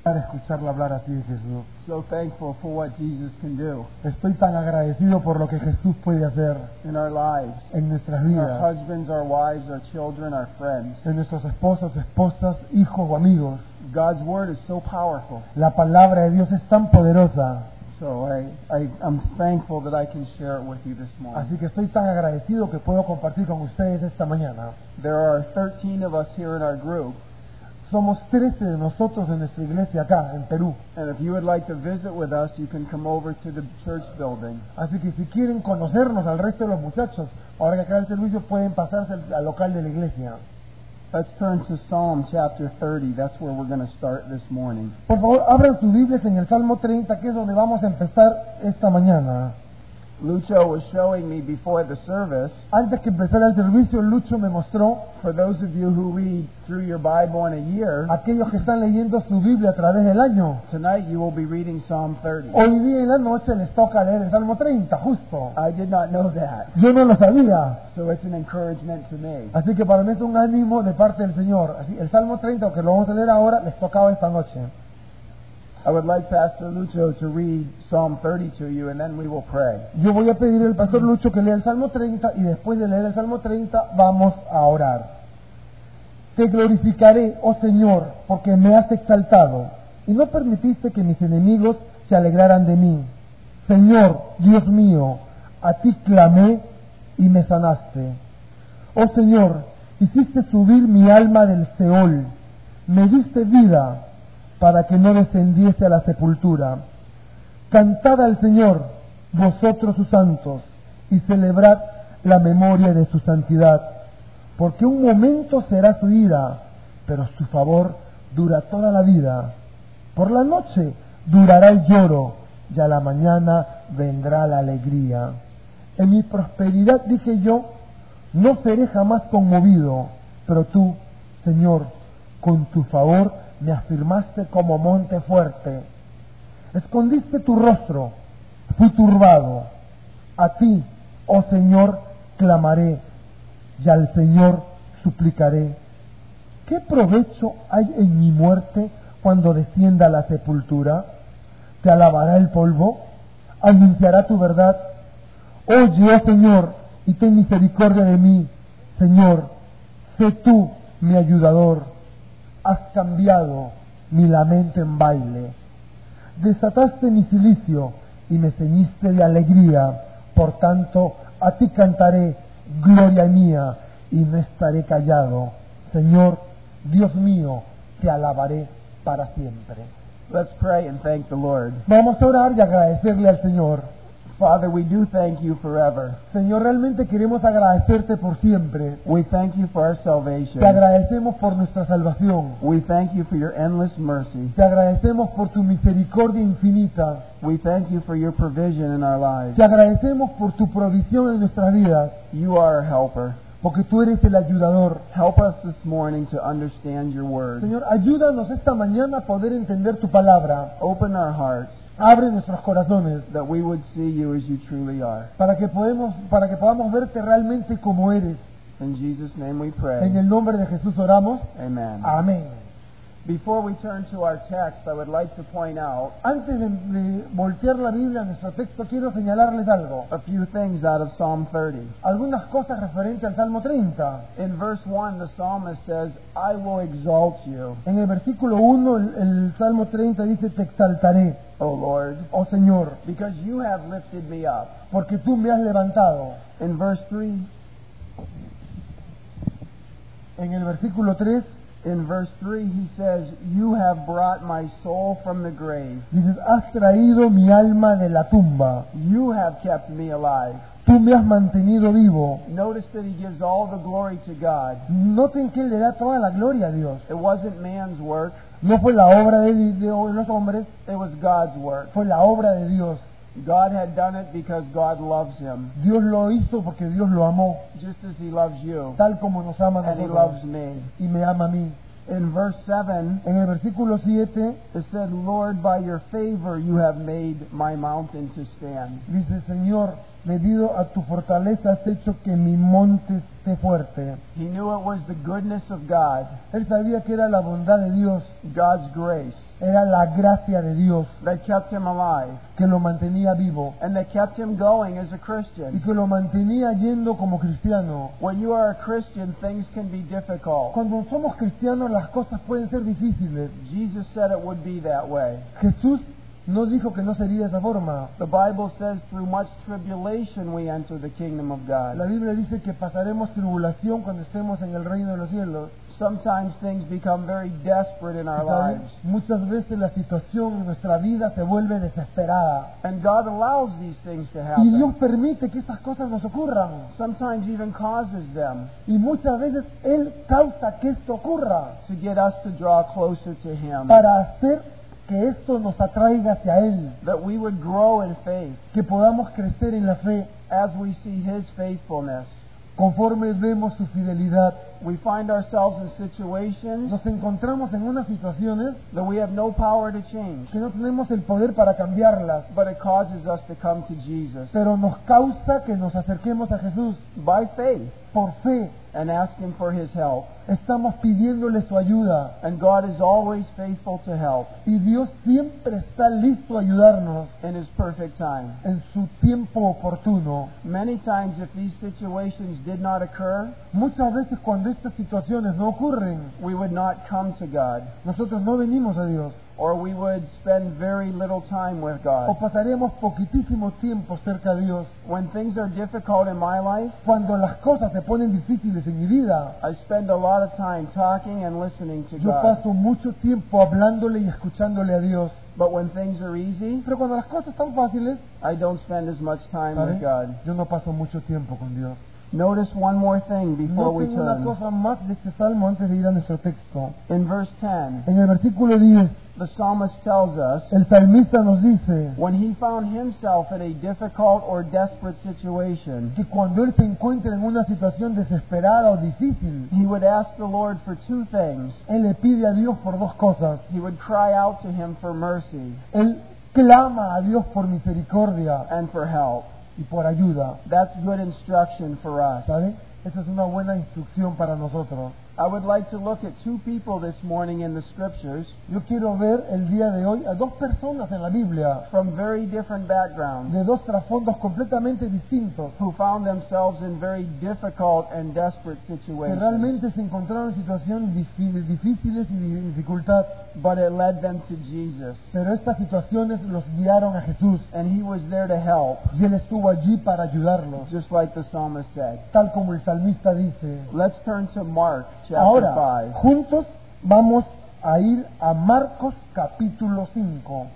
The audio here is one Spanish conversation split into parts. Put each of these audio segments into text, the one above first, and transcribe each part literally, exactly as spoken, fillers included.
Para escucharla hablar así de Jesús. So thankful for what Jesus can do Estoy tan agradecido por lo que Jesús puede hacer in our lives. en nuestras Our vidas, husbands, our wives, our children, our friends. en nuestros esposos, esposas, hijos o amigos. God's word is so powerful. La palabra de Dios es tan poderosa, So I, I, I'm thankful that I can share it with you this morning. así que estoy tan agradecido que puedo compartir con ustedes esta mañana. There are thirteen of us here in our group. Somos trece de nosotros en nuestra iglesia acá, en Perú. And if you would like to visit with us, you can come over to the church building. Así que si quieren conocernos al resto de los muchachos, ahora que acaba el servicio, pueden pasarse al, al local de la iglesia. Let's turn to Psalm chapter thirty. That's where we're going to start this morning. Por favor, abran sus Biblias en el Salmo treinta, que es donde vamos a empezar esta mañana. Lucho was showing me before the service, Antes que empezara el servicio, Lucho me mostró, for those of you who read through your Bible in a year, aquellos que están leyendo su Biblia a través del año. tonight you will be reading Psalm thirty. Hoy día en la noche les toca leer el Salmo treinta, justo. I did not know that, Yo no lo sabía, so it's an encouragement to me. así que para mí es un ánimo de parte del Señor. Así, el Salmo treinta, que lo vamos a leer ahora, les tocaba esta noche. I would like Pastor Lucho to read Psalm thirty to you, and then we will pray. Yo voy a pedir al pastor Lucho que lea el Salmo treinta y después de leer el Salmo treinta vamos a orar. Te glorificaré, oh Señor, porque me has exaltado y no permitiste que mis enemigos se alegraran de mí. Señor, Dios mío, a ti clamé y me sanaste. Oh Señor, hiciste subir mi alma del Seol, me diste vida para que no descendiese a la sepultura. Cantad al Señor, vosotros sus santos, y celebrad la memoria de su santidad, porque un momento será su ira, pero su favor dura toda la vida. Por la noche durará el lloro, y a la mañana vendrá la alegría. En mi prosperidad dije yo, no seré jamás conmovido, pero tú, Señor, con tu favor me afirmaste como monte fuerte. Escondiste tu rostro, fui turbado. A ti, oh Señor, clamaré, y al Señor suplicaré. ¿Qué provecho hay en mi muerte cuando descienda a la sepultura? ¿Te alabará el polvo? ¿Anunciará tu verdad? Oye, oh Señor, y ten misericordia de mí. Señor, sé tú mi ayudador. Has cambiado mi lamento en baile. Desataste mi cilicio y me ceñiste de alegría. Por tanto, a ti cantaré, gloria mía, y no estaré callado. Señor, Dios mío, te alabaré para siempre. Let's pray and thank the Lord. Vamos a orar y agradecerle al Señor. Father, we do thank you forever. Señor, realmente queremos agradecerte por siempre. We thank you for our salvation. Te agradecemos por nuestra salvación. We thank you for your endless mercy. Te agradecemos por tu misericordia infinita. We thank you for your provision in our lives. Te agradecemos por tu provisión en nuestras vidas, You are our helper. porque tú eres el ayudador. Help us this morning to understand your word. Señor, ayúdanos esta mañana a poder entender tu palabra. Open our hearts Abre nuestros corazones that we would see you as you truly are. para que podemos, para que podamos verte realmente como eres. In Jesus' name we En pray. el nombre de Jesús oramos. Amen. Amén. Before we turn to our text, I would like to point out Antes de, de voltear la Biblia a nuestro texto, quiero señalarles algo. a few things out of Psalm thirty. Algunas cosas referentes al Salmo treinta. In verse one, the psalmist says, I will exalt you, En el versículo uno, el, el Salmo treinta dice, te exaltaré, O Lord, oh Señor, because you have lifted me up. porque tú me has levantado. In verse three, En el versículo tres, in verse three, he says, You have brought my soul from the grave. dices, has traído mi alma de la tumba. You have kept me alive. Tú me has mantenido vivo. Notice that he gives all the glory to God. Noten que Él le da toda la gloria a Dios. It wasn't man's work, No fue la obra de, de los hombres, it was God's work. fue la obra de Dios. God had done it because God loves him, Dios lo hizo porque Dios lo amó, just as he loves you, tal como nos ama a and he nosotros. loves me. Y me ama a mí. In verse seven, En el versículo siete it said, Lord, by your favor you have made my mountain to stand. dice, Señor, debido a tu fortaleza has hecho que mi monte esté fuerte. He knew it was the goodness of God, Él sabía que era la bondad de Dios, God's grace, era la gracia de Dios that kept him alive que lo mantenía vivo and that kept him going as a y Christian. que lo mantenía yendo como cristiano. When you are a Christian, things can be difficult. Cuando somos cristianos las cosas pueden ser difíciles. Jesus said it would be that way. Jesús no dijo que no sería de esa forma. The Bible says through much tribulation we enter the kingdom of God. La Biblia dice que pasaremos tribulación cuando estemos en el reino de los cielos. Sometimes things become very desperate in our ¿Sabes? lives. Muchas veces la situación en nuestra vida se vuelve desesperada. And God allows these things to Y Dios happen. permite que estas cosas nos ocurran. Sometimes even causes them Y muchas veces Él causa que esto ocurra to get us to draw closer to Him. para hacer que esto nos atraiga hacia Él, That we would grow in faith que podamos crecer en la fe as we see His faithfulness. conforme vemos su fidelidad. We find ourselves in situations Nos encontramos en unas situaciones that we have no power to change, que no tenemos el poder para cambiarlas, but it causes us to come to Jesus pero nos causa que nos acerquemos a Jesús by faith por fe. and ask Him for His help. Estamos pidiéndole su ayuda And God is always faithful to help y Dios siempre está listo a ayudarnos in His perfect time. en su tiempo oportuno. Many times, if these situations did not occur, Muchas veces cuando estas situaciones no ocurren, we would not come to God, nosotros no venimos a Dios or we would spend very little time with o God. pasaremos poquitísimo tiempo cerca de Dios. When things are difficult in my life, Cuando las cosas se ponen difíciles en mi vida, I spend a lot of time talking and listening to yo God. paso mucho tiempo hablándole y escuchándole a Dios. But when things are easy, Pero cuando las cosas están fáciles, I don't spend as much time ¿sabe? with God. Yo no paso mucho tiempo con Dios. Notice one more thing before No we tengo una turn. cosa más de este salmo antes de ir a nuestro texto. In verse ten, En el versículo diez, the psalmist tells us, el salmista nos dice when he found himself in a difficult or desperate situation, que cuando él se encuentra en una situación desesperada o difícil, he would ask the Lord for two things. él le pide a Dios por dos cosas. He would cry out to Him for mercy Él clama a Dios por misericordia and for help. y por ayuda. That's good instruction for us. ¿Sabe? Esa es una buena instrucción para nosotros. I would like to look at two people this morning in the Scriptures Yo quiero ver el día de hoy a dos personas en la Biblia from very different backgrounds de dos trasfondos completamente distintos who found themselves in very difficult and desperate que situations, realmente se encontraron en situaciones difí- difíciles y de dificultad, but it led them to Jesus, pero estas situaciones los guiaron a Jesús and He was there to help, y Él estuvo allí para ayudarlos, just like the psalmist said. tal como el salmista dice. Let's turn to Mark chapter Ahora, five. juntos vamos a ir a Marcos capítulo cinco.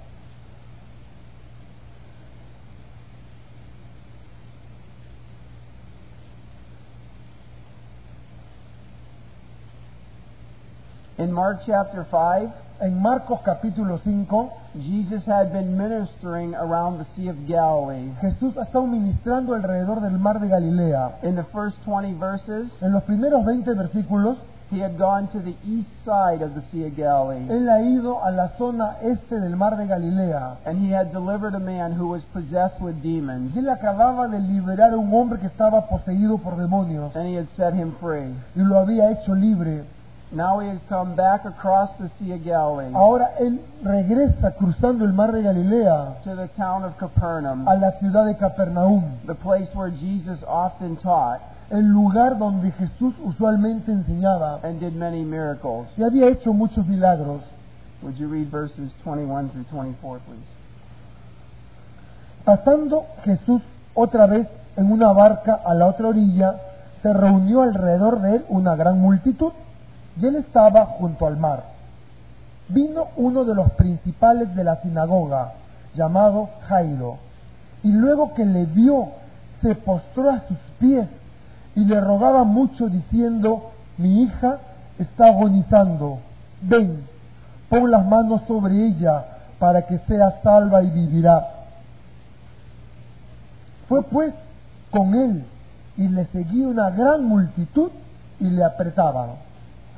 In Mark chapter five, En Marcos capítulo cinco, Jesus had been ministering around the Sea of Galilee. Jesús ha estado ministrando alrededor del mar de Galilea. In the first twenty verses, En los primeros veinte versículos, he had gone to the east side of the Sea of Galilee, Él ha ido a la zona este del mar de Galilea. and he had delivered a man who was possessed with demons, Y Él acababa de liberar a un hombre que estaba poseído por demonios and he had set him free. y lo había hecho libre. Now he has come back across the Sea of Galilee Ahora Él regresa cruzando el mar de Galilea to the town of Capernaum, a la ciudad de Capernaum, the place where Jesus often taught el lugar donde Jesús usualmente enseñaba and did many miracles. y había hecho muchos milagros. Would you read verses twenty-one through twenty-four, please? Pasando Jesús otra vez en una barca a la otra orilla, se reunió alrededor de él una gran multitud y él estaba junto al mar. Vino uno de los principales de la sinagoga, llamado Jairo, y luego que le vio, se postró a sus pies y le rogaba mucho diciendo: mi hija está agonizando, ven, pon las manos sobre ella para que sea salva y vivirá. Fue pues con él y le seguía una gran multitud y le apretaban.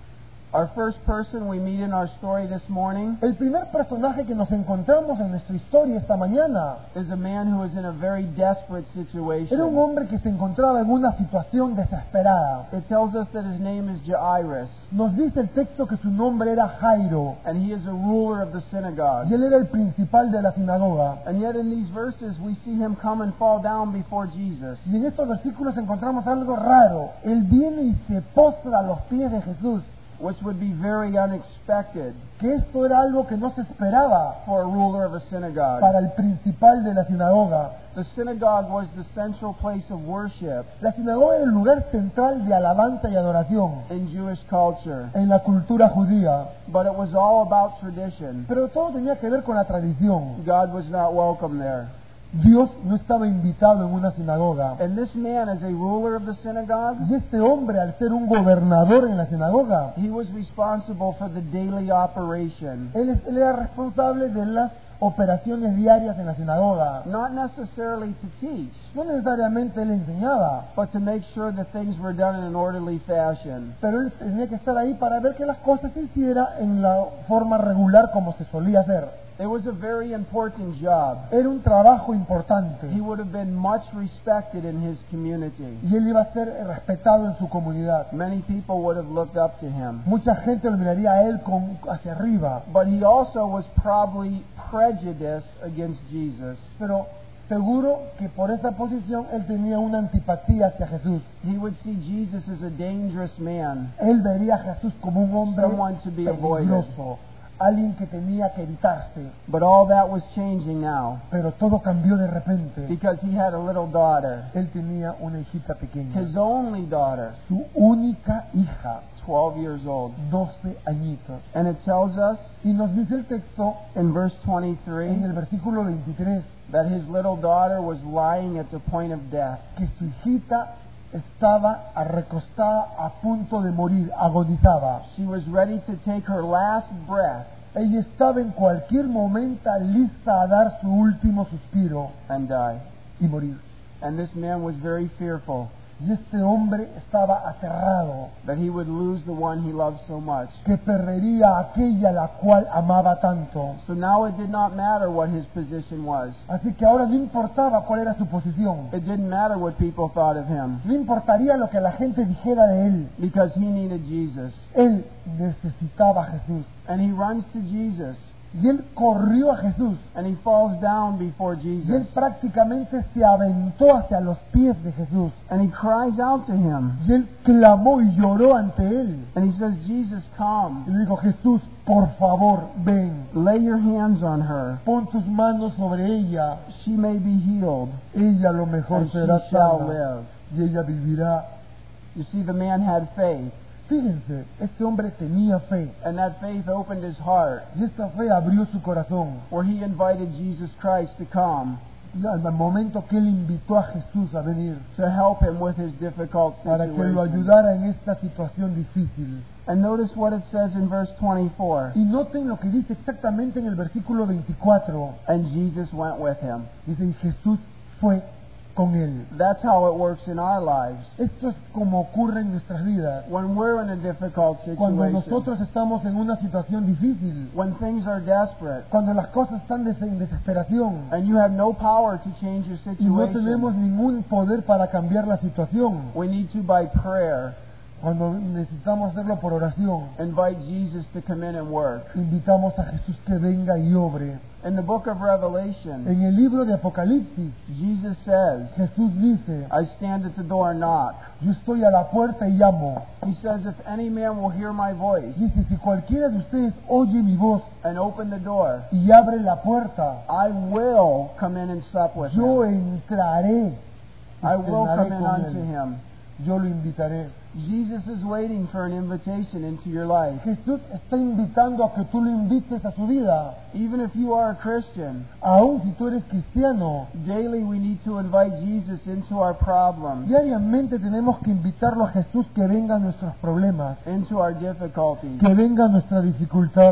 Our first person we meet in our story this morning El primer personaje que nos encontramos en nuestra historia esta mañana is a man who is in a very desperate era un situation. hombre que se encontraba en una situación desesperada. It tells us that his name is Jairus, Nos dice el texto que su nombre era Jairo and he is a ruler of the synagogue. y él era el principal de la sinagoga. And yet in these verses we see him come and fall down before Jesus. Y en estos versículos encontramos algo raro. Él viene y se postra a los pies de Jesús, Which would be very unexpected que esto era algo que no se esperaba for a ruler of a synagogue. para el principal de la sinagoga. The synagogue was the central place of worship La sinagoga era el lugar central de alabanza y adoración in Jewish culture, en la cultura judía, but it was all about tradition. pero todo tenía que ver con la tradición. God was not welcome there. Dios no estaba invitado en una sinagoga. And this man, as a ruler of the synagogue, Y este hombre, al ser un gobernador en la sinagoga, he was responsible for the daily operation, él, es- él era responsable de las operaciones diarias en la sinagoga. not necessarily to teach, No necesariamente él enseñaba, but to make sure that things were done in an orderly fashion. pero él tenía que estar ahí para ver que las cosas se hicieran en la forma regular como se solía hacer. It was a very important job. Era un trabajo importante He would have been much respected in his community. y él iba a ser respetado en su comunidad. Many people would have looked up to him. Mucha gente lo miraría a él con, hacia arriba, But he also was probably prejudiced against Jesus. pero seguro que por esa posición él tenía una antipatía hacia Jesús. He would see Jesus as a dangerous man, Él vería a Jesús como un hombre someone to be avoided. peligroso, alguien que tenía que evitarse. But all that was changing now Pero todo cambió de repente. because he had a little daughter, Él tenía una hijita pequeña, his only daughter, su única hija, twelve years old. doce añitos. And it tells us Y nos dice el texto in verse en twenty-three el versículo veintitrés that his little daughter was lying at the point of death. que su hijita estaba recostada a punto de morir, agonizaba. She was ready to take her last breath Ella estaba en cualquier momento lista a dar su último suspiro and die. y morir. And this man was very fearful Y este hombre estaba aterrado, that he would lose the one he loved so much. que perdería a aquella la cual amaba tanto. So now it did not matter what his position was. Así que ahora no importaba cuál era su posición, It didn't matter what people thought of him no importaría lo que la gente dijera de él. because he needed Jesus. Él necesitaba a Jesús. And he runs to Jesus Y él corrió a Jesús. and he falls down before Y él Jesus prácticamente se aventó hacia los pies de Jesús. and he cries out to him Y él clamó y lloró ante él. and he says, Jesus, Y come, le dijo, Jesús, por favor, ven. lay your hands on her. Pon tus manos sobre ella. She may be healed Ella a lo mejor and she será shall sana. live. Y ella vivirá. You see, the man had faith, Fíjense, este hombre tenía fe. and that faith opened his heart, Y esta fe abrió su corazón. where he invited Jesus Christ to come Y al momento que él invitó a Jesús a venir to help him with his difficult para que lo situation. ayudara en esta situación difícil. And notice what it says in verse twenty-four. Y noten lo que dice exactamente en el versículo veinticuatro. And Jesus went with him. Dice, y Jesús fue con él. That's how it works in our lives. Esto es como ocurre en nuestras vidas. When we're in a difficult Cuando situation, nosotros estamos en una situación difícil, when things are desperate, cuando las cosas están des- en desesperación and you have no power to change your y no tenemos situation, ningún poder para cambiar la situación, we need to, by prayer, cuando necesitamos hacerlo por oración, invite Jesus to come in and work. invitamos a Jesús que venga y obre. In the book of Revelation, En el libro de Apocalipsis, Jesus says, Jesús dice, I stand at the door and knock. yo estoy a la puerta y llamo. He says, if any man will hear my voice Dice, si cualquiera de ustedes oye mi voz and open the door, y abre la puerta, I will come in and sup with yo him. entraré. y I will cenaré come in con unto él. him. Yo lo invitaré. Jesus is waiting for an invitation into your life. Jesús está invitando a que tú lo invites a su vida. Even if you are a Christian, Aún si tú eres cristiano, daily we need to invite Jesus into our problems, diariamente tenemos que invitarlo a Jesús que venga a nuestros problemas, into our difficulties. que venga a nuestra dificultad.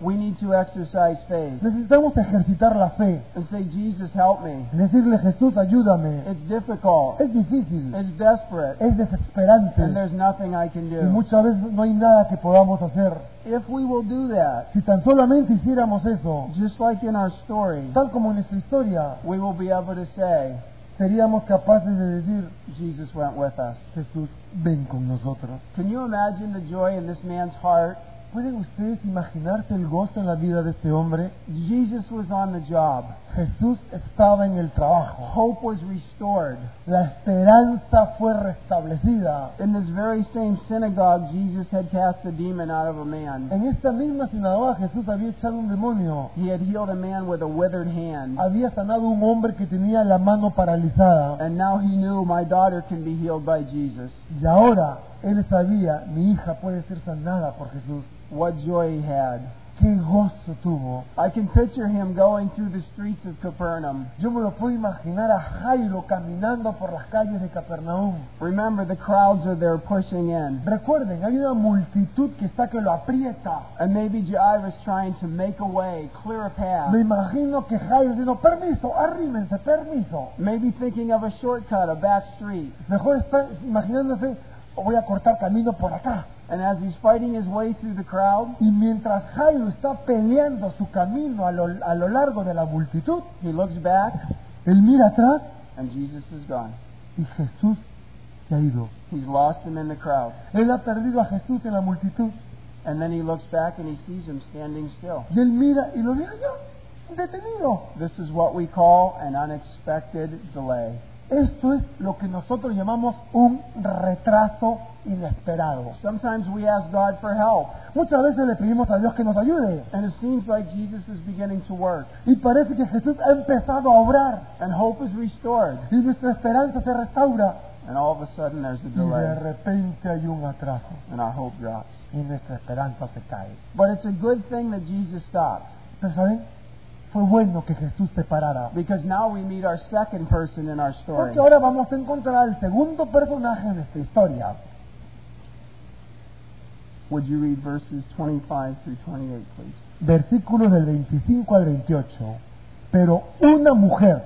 We need to exercise faith Necesitamos ejercitar la fe. and say, Jesus, help me. Decirle, Jesús, ayúdame. It's difficult. Es difícil, It's desperate. es desesperante. And there's nothing I can Y do. muchas veces no hay nada que podamos hacer. If we will do that, Si tan solamente hiciéramos eso, just like in our story, tal como en nuestra historia, we will be able to say, seríamos capaces de decir, Jesus went with us. Jesús, ven con nosotros. Can you imagine the joy in this man's heart? ¿Pueden ustedes imaginarse el gozo en la vida de este hombre? Jesus was on the job. Jesús estaba en el trabajo. Hope was restored. La esperanza fue restablecida. In this very same synagogue, Jesus had cast a demon out of a man. En esta misma sinagoga Jesús había echado un demonio. He had healed a man with a withered hand. Había sanado a un hombre que tenía la mano paralizada. And now he knew, my daughter can be healed by Jesus. Y ahora él sabía, mi hija puede ser sanada por Jesús. What joy he had. ¡Qué gozo tuvo! I can picture him going through the streets of Capernaum. Yo me lo puedo imaginar a Jairo caminando por las calles de Capernaum. Remember, the crowds are there pushing in. Recuerden, hay una multitud que está que lo aprieta. And maybe Jairus trying to make a way, clear a path. Me imagino que Jairo diciendo, permiso, arrímense, permiso. Maybe thinking of a shortcut, a back street. Mejor está imaginándose, voy a cortar camino por acá. And as he's fighting his way through the crowd, Y mientras Jairo está peleando su camino a lo, a lo largo de la multitud, he looks back él mira atrás and Jesus is gone. y Jesús se ha ido. He's lost him in the crowd. Él ha perdido a Jesús en la multitud. And then he looks back and he sees him standing still. Y él mira y lo ve allá, detenido. This is what we call an unexpected delay. Esto es lo que nosotros llamamos un retraso inesperado. Sometimes we ask God for help, Muchas veces le pedimos a Dios que nos ayude and it seems like Jesus is beginning to work, y parece que Jesús ha empezado a obrar and hope is restored, y nuestra esperanza se restaura and all of a sudden there's a y de delay, repente hay un atraso and our hope drops. y nuestra esperanza se cae. But it's a good thing that Jesus stopped, Pero ¿saben? Fue bueno que Jesús se parara, because now we meet our second person in our story. porque ahora vamos a encontrar al segundo personaje de esta historia. Would you read verses twenty-five through twenty-eight, please? Versículos del veinticinco al veintiocho. Pero una mujer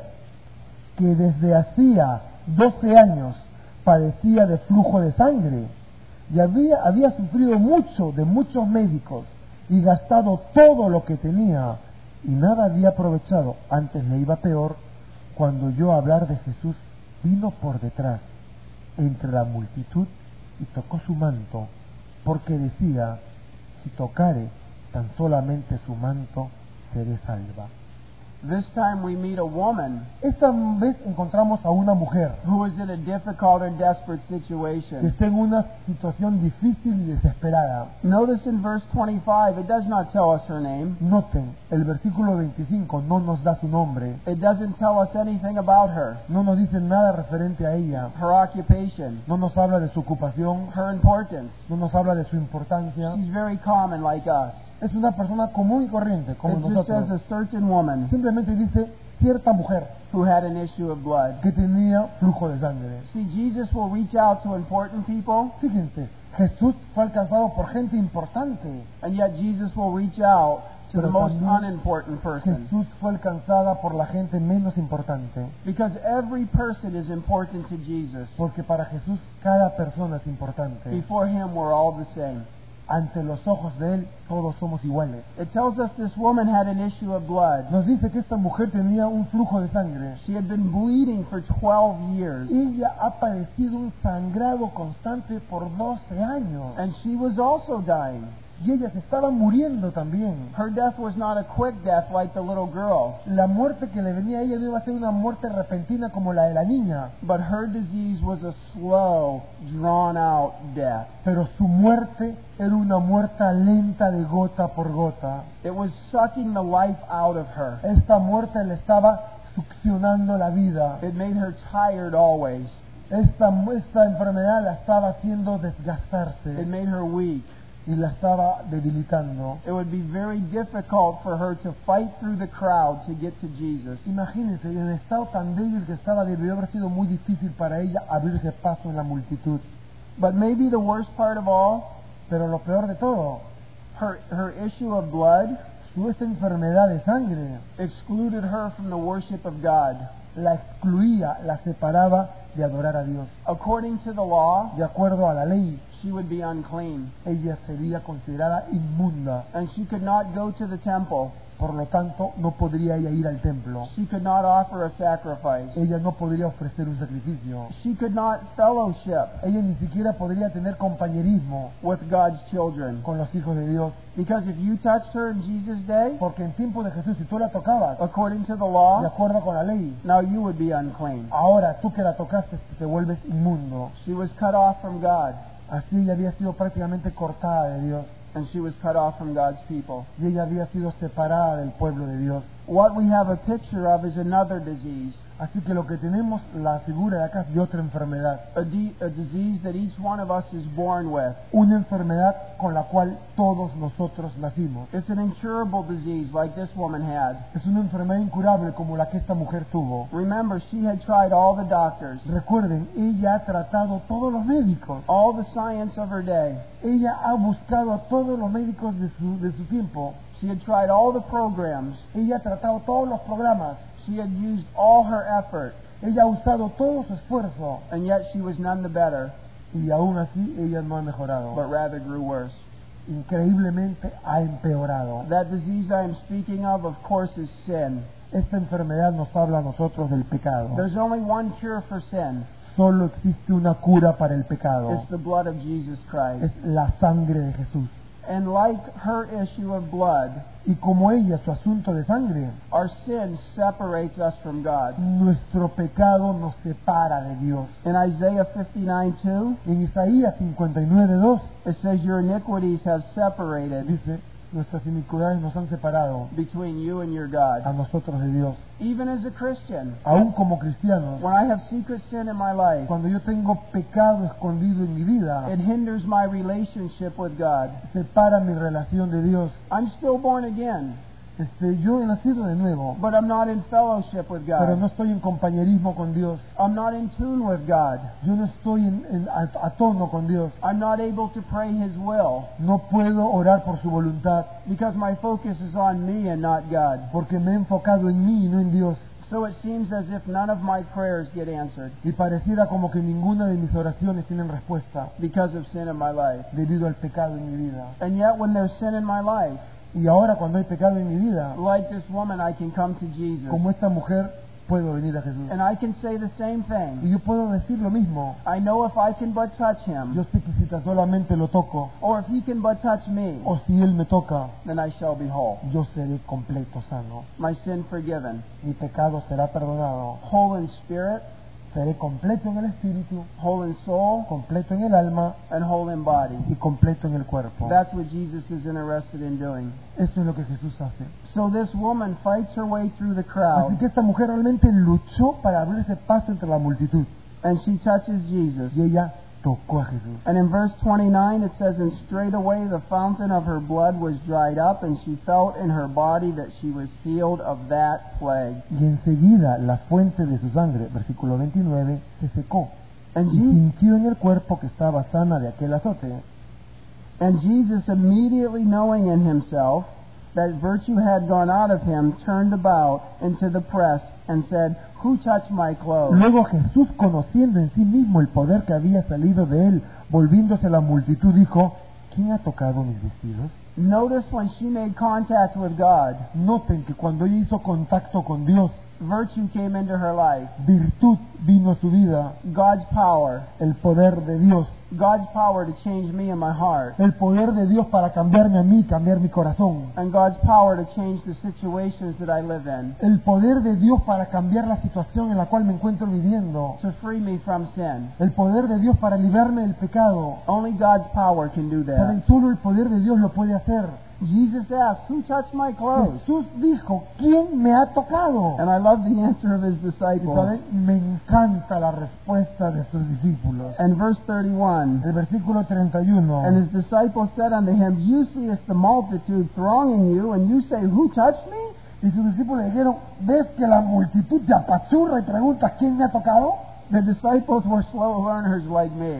que desde hacía doce años padecía de flujo de sangre y había, había sufrido mucho de muchos médicos y gastado todo lo que tenía y nada había aprovechado, antes le iba peor, cuando oyó hablar de Jesús, vino por detrás entre la multitud y tocó su manto, porque decía, si tocare tan solamente su manto, seré salva. This time we meet a woman Esta vez encontramos a una mujer who is in a difficult and desperate que situation. está en una situación difícil y desesperada. Notice in verse twenty-five, it does not tell us her name. Noten, el versículo veinticinco no nos da su nombre, It doesn't tell us anything about her, no nos dice nada referente a ella, her occupation, no nos habla de su ocupación, her importance. no nos habla de su importancia. She's very common like us. Es una persona común y corriente, como It just says nosotros. a certain woman Simplemente dice cierta mujer who had an issue of blood. que tenía flujo de sangre. See, Jesus will reach out to important people, Fíjense, Jesús fue alcanzado por gente importante. and yet Jesus will reach out to the Pero most también unimportant person. Jesús fue alcanzada por la gente menos importante. Because every person is important to Jesus. Porque para Jesús cada persona es importante. Before him, we're all the same. Ante los ojos de Él todos somos iguales. It tells us this woman had an issue of blood. Nos dice que esta mujer tenía un flujo de sangre. She had been bleeding for twelve years, Ella ha padecido un sangrado constante por doce años. and she was also dying. Y ella se estaba muriendo también. Her death was not a quick death like the little girl, La muerte que le venía a ella no iba a ser una muerte repentina como la de la niña, but her disease was a slow, drawn-out death. pero su muerte era una muerte lenta de gota por gota. It was sucking the life out of her. Esta muerte le estaba succionando la vida. It made her tired always. Esta, esta enfermedad la estaba haciendo It desgastarse made her weak. y la estaba debilitando. It would be very difficult for her to fight through the crowd to get to Jesus. Imagínense, el estado tan débil que estaba debió haber sido muy difícil para ella abrirse paso en la multitud. But maybe the worst part of all, Pero lo peor de todo, Her, her issue of blood su esta enfermedad de sangre excluded her from the worship of God. la excluía, la separaba de adorar a Dios. According to the law, De acuerdo a la ley, she would be unclean, ella sería considerada inmunda. and she could not go to the temple. Por lo tanto, no podría ella ir al templo. She could not offer a sacrifice. Ella no podría ofrecer un sacrificio. She could not fellowship Ella ni siquiera podría tener compañerismo with God's children. con los hijos de Dios. Because if you touched her in Jesus' day, Porque en tiempo de Jesús, si tú la tocabas, according to the de law, acuerdo con la ley, now you would be unclean. ahora tú que la tocaste te vuelves inmundo. She was cut off from God, Así ella había sido prácticamente cortada de Dios. and she was cut off from God's people. Y ella había sido separada del pueblo de Dios. What we have a picture of is another disease, Así que lo que tenemos, la figura de acá es de otra enfermedad. a, di- a disease that each one of us is born with. Una enfermedad con la cual todos nosotros nacimos. It's an incurable disease like this woman had. Es una enfermedad incurable como la que esta mujer tuvo. Remember, she had tried all the doctors, Recuerden, ella ha tratado todos los médicos. all the science of her day. Ella ha buscado a todos los médicos de su, de su tiempo. She had tried all the programs. Ella ha tratado todos los programas. She had used all her effort, Ella ha usado todo su esfuerzo. and yet she was none the better, Y aún así ella no ha mejorado. but rather grew worse. Increíblemente ha empeorado. That disease I am speaking of, of course, is sin. Esta enfermedad nos habla a nosotros del pecado. There's only one cure for sin. Solo existe una cura para el pecado. It's the blood of Jesus Christ. Es la sangre de Jesús. And like her issue of blood, Y como ella, su asunto de sangre, our sin separates us from God. nuestro pecado nos separa de Dios. In Isaiah fifty-nine two, En Isaías cincuenta y nueve dos it says, "Your iniquities have separated dice, nuestras iniquidades nos han separado between you and your a God." nosotros de Dios. Even as a Christian, Aún como cristianos, when I have secret sin in my life, cuando yo tengo pecado escondido en mi vida, it hinders my relationship with God. separa mi relación de Dios. I'm still born again, Este, yo he nacido de nuevo, but I'm not in fellowship with pero no God. estoy en compañerismo con Dios. I'm not in tune with God. Yo no estoy en- en- a, a tono con Dios. I'm not able to pray His will No puedo orar por su voluntad because my focus is on me and not God. porque me he enfocado en mí y no en Dios. So it seems as if none of my prayers get answered Y pareciera como que ninguna de mis oraciones tienen respuesta because of sin in my life. debido al pecado en mi vida. And yet when there's sin in my life, Y ahora cuando hay pecado en mi vida, like this woman, I can come to Jesus como esta mujer, puedo venir a Jesús. and I can say the same Y thing. yo puedo decir lo mismo. I know if I can but touch Yo Him, sé que si tan solamente lo toco, or if He can but touch me, o si Él me toca, then I shall be whole. yo seré completo, sano. My sin forgiven. Mi pecado será perdonado. Whole in spirit, Seré completo en el espíritu, whole in soul, completo en el alma and whole in body. y completo en el cuerpo. That's what Jesus is interested in doing. Eso es lo que Jesús hace. So this woman fights her way through the Así crowd, que esta mujer realmente luchó para abrirse paso entre la multitud. and she touches Jesus. Y ella tocó a Jesús. And in verse twenty-nine it says, "And straightway the fountain of her blood was dried up, and she felt in her body that she was healed of that plague." Y enseguida la fuente de su sangre, versículo veintinueve, se secó. And, Y Je- sintió en el cuerpo que estaba sana de aquel azote. and Jesus, immediately knowing in himself that virtue had gone out of him, turned about into the press and said, "Who touched my clothes?" Luego Jesús, conociendo en sí mismo el poder que había salido de él, volviéndose a la multitud, dijo, ¿quién ha tocado mis vestidos? Notice when she made contact with God, Noten que cuando ella hizo contacto con Dios, virtue came into her life. virtud vino a su vida, God's power. el poder de Dios, God's power to change me and my heart. el poder de Dios para cambiarme a mí, cambiar mi corazón, And God's power to change the situations that I live in. el poder de Dios para cambiar la situación en la cual me encuentro viviendo, To free me from sin. el poder de Dios para librarme del pecado. Only God's power can do Saben, that. solo el poder de Dios lo puede hacer. Jesus asked, "Who touched my clothes?" Jesús dijo, ¿quién me ha tocado? And I love the answer of his Y disciples. saben, me encanta la respuesta de sus discípulos. And verse thirty-one, El versículo treinta y uno. "And his disciples said unto him, You seest the multitude thronging you, and you say, Who touched me? Y sus discípulos le dijeron, ¿ves que la multitud te apachurra y preguntas quién me ha tocado? The disciples were slow learners like me.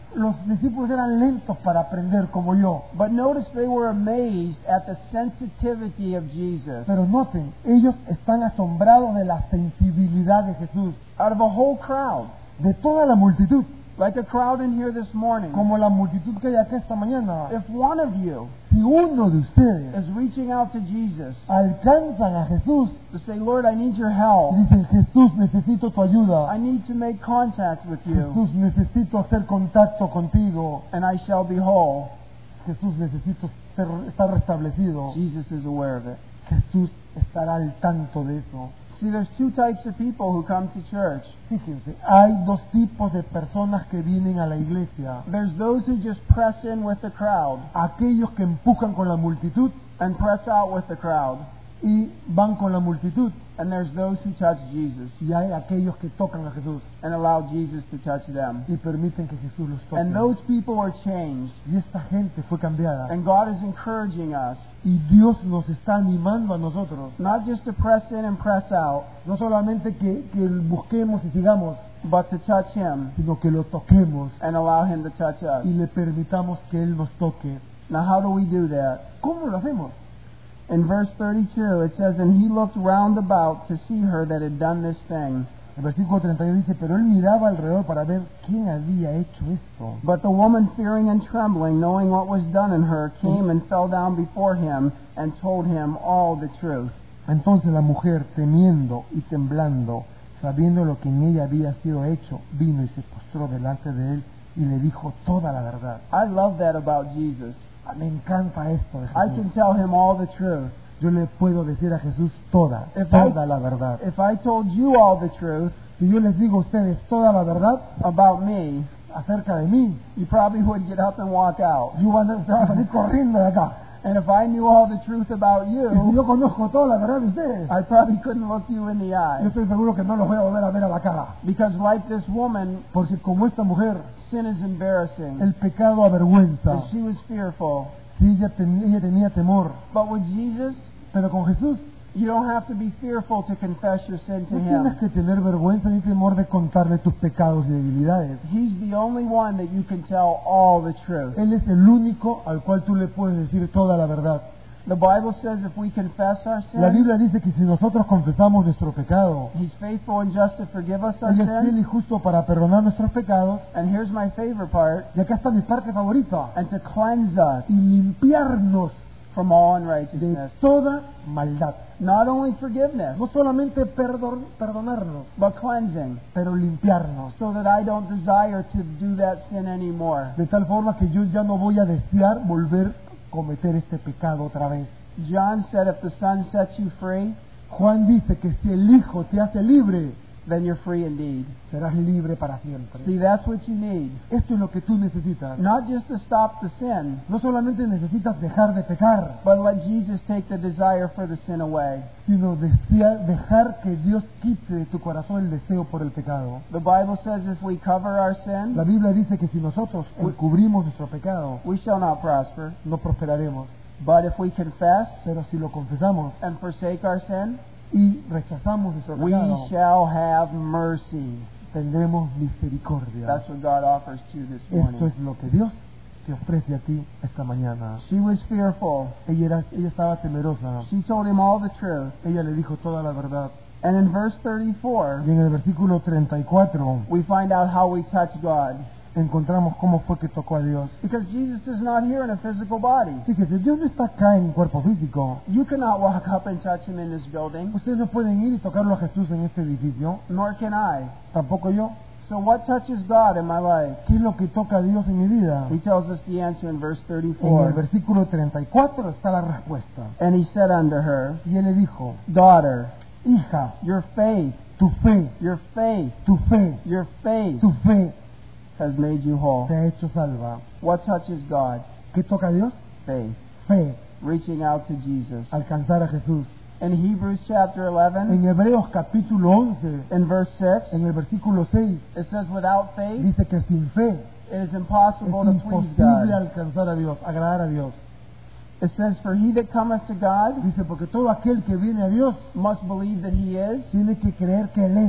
Los discípulos eran lentos para aprender como yo. But notice they were amazed at the sensitivity of Jesus. Pero noten, ellos están asombrados de la sensibilidad de Jesús. Out of a whole crowd, De toda la multitud, like a crowd in here this morning, como la multitud que hay acá esta mañana. if one of you Si uno de ustedes is reaching out to Jesus alcanzan a Jesús to say, Lord, I need your y help. dicen, Jesús, necesito tu ayuda. I need to make contact with you, Jesús, necesito hacer contacto contigo. and I shall be whole. Jesús, necesito ser, estar restablecido. Jesus is aware of it. Jesús estará al tanto de eso. See, there's two types of people who come to church. Fíjense, hay dos tipos de personas que vienen a la iglesia. There's those who just press in with the crowd Aquellos que empujan con la multitud and press out with the crowd. y van con la multitud. And there's those who touch Jesus Y hay aquellos que tocan a Jesús and allow Jesus to touch them. y permiten que Jesús los toque. And those people are changed. Y esta gente fue cambiada. And God is encouraging us Y Dios nos está animando a nosotros. not just to press in and press out, No solamente que, que busquemos y sigamos, but to touch Him sino que lo toquemos and allow Him to touch us. y le permitamos que Él nos toque. Now, how do we do that? ¿Cómo lo hacemos? In verse thirty-two, it says, And he looked round about to see her that had done this thing. El versículo treinta y uno dice, pero él miraba alrededor para ver quién había hecho esto. But the woman, fearing and trembling, knowing what was done in her, came and fell down before him and told him all the truth. Entonces la mujer, temiendo y temblando, sabiendo lo que en ella había sido hecho, vino y se postró delante de él y le dijo toda la verdad. I love that about Jesus. Me encanta esto de I Jesús. can tell him all the truth. Yo le puedo decir a Jesús toda, If toda I- la verdad. If I told you all the truth Si yo les digo a ustedes toda la verdad about me, acerca de mí, you probably would get up and walk out. yo van a, se van a salir corriendo de acá. And if I knew all the truth about Y si you, yo conozco toda la verdad de ustedes, I probably couldn't look you in the yo eye. estoy seguro que no los voy a volver a ver a la cara. Because like this woman, Porque como esta mujer, sin is embarrassing. el pecado avergüenza. And she was fearful. Sí, ella, ten- ella tenía temor. But with Jesus, Pero con Jesús you don't have to be fearful to confess your sin to no tienes Him. que tener vergüenza ni temor de contarle tus pecados y debilidades. He's the only one that you can tell all the truth. Él es el único al cual tú le puedes decir toda la verdad. The Bible says if we confess our La sin, Biblia dice que si nosotros confesamos nuestro pecado, He's faithful and just to forgive us our Él es fiel sin. y justo para perdonar nuestros pecados. And here's my favorite part, Y acá está mi parte favorita. and to cleanse us Y limpiarnos from all de unrighteousness. toda maldad. Not only forgiveness, No solamente perdon- perdonarnos, but cleansing, pero limpiarnos. so that I don't desire to do that sin anymore. De tal forma que yo ya no voy a desear volver a cometer este pecado otra vez. John said if the Son sets you free, Juan dice que si el Hijo te hace libre, then you're free indeed. serás libre para siempre. See, that's what you need. Esto es lo que tú necesitas. Not just to stop the sin, No solamente necesitas dejar de pecar, but let Jesus take the desire for the sin away. sino desea- dejar que Dios quite de tu corazón el deseo por el pecado. The Bible says if we cover our La sin, Biblia dice que si nosotros encubrimos nuestro pecado, we shall not prosper. no prosperaremos. But if we confess Pero si lo confesamos and forsake our sin, y rechazamos nuestro we pecado, shall have mercy. tendremos misericordia. That's what God offers to you this Esto morning. es lo que Dios te ofrece a ti esta mañana. She was fearful. Ella, era, ella estaba temerosa. She told him all the truth. Ella le dijo toda la verdad. And in verse thirty-four, Y en el versículo treinta y cuatro we find out how we touch God. encontramos cómo fue que tocó a Dios. Because Jesus is not here in a physical body. Fíjese, Dios no está acá en cuerpo físico. You cannot walk up and touch him in this building, Ustedes no pueden ir y tocarlo a Jesús en este edificio. nor can I. Tampoco yo. So what touches God in my life? ¿Qué es lo que toca a Dios en mi vida? He tells us the answer in verse En el thirty-four. versículo treinta y cuatro está la respuesta. And he said unto her, Y él le dijo, Daughter, hija, your faith, tu fe, your faith, tu fe, your faith tu fe has made you whole. te ha hecho salva. What touches God? ¿Qué toca a Dios? Faith. Fe, Reaching out to Jesus. alcanzar a Jesús. In Hebrews chapter eleven, En Hebreos capítulo once, in verse six, en el versículo seis, it says, Without faith, dice que sin fe it is es impossible to please imposible God. alcanzar a Dios, agradar a Dios. It says, For he that cometh to God Dice, porque todo aquel que viene a Dios must believe that he is, tiene que creer que Él es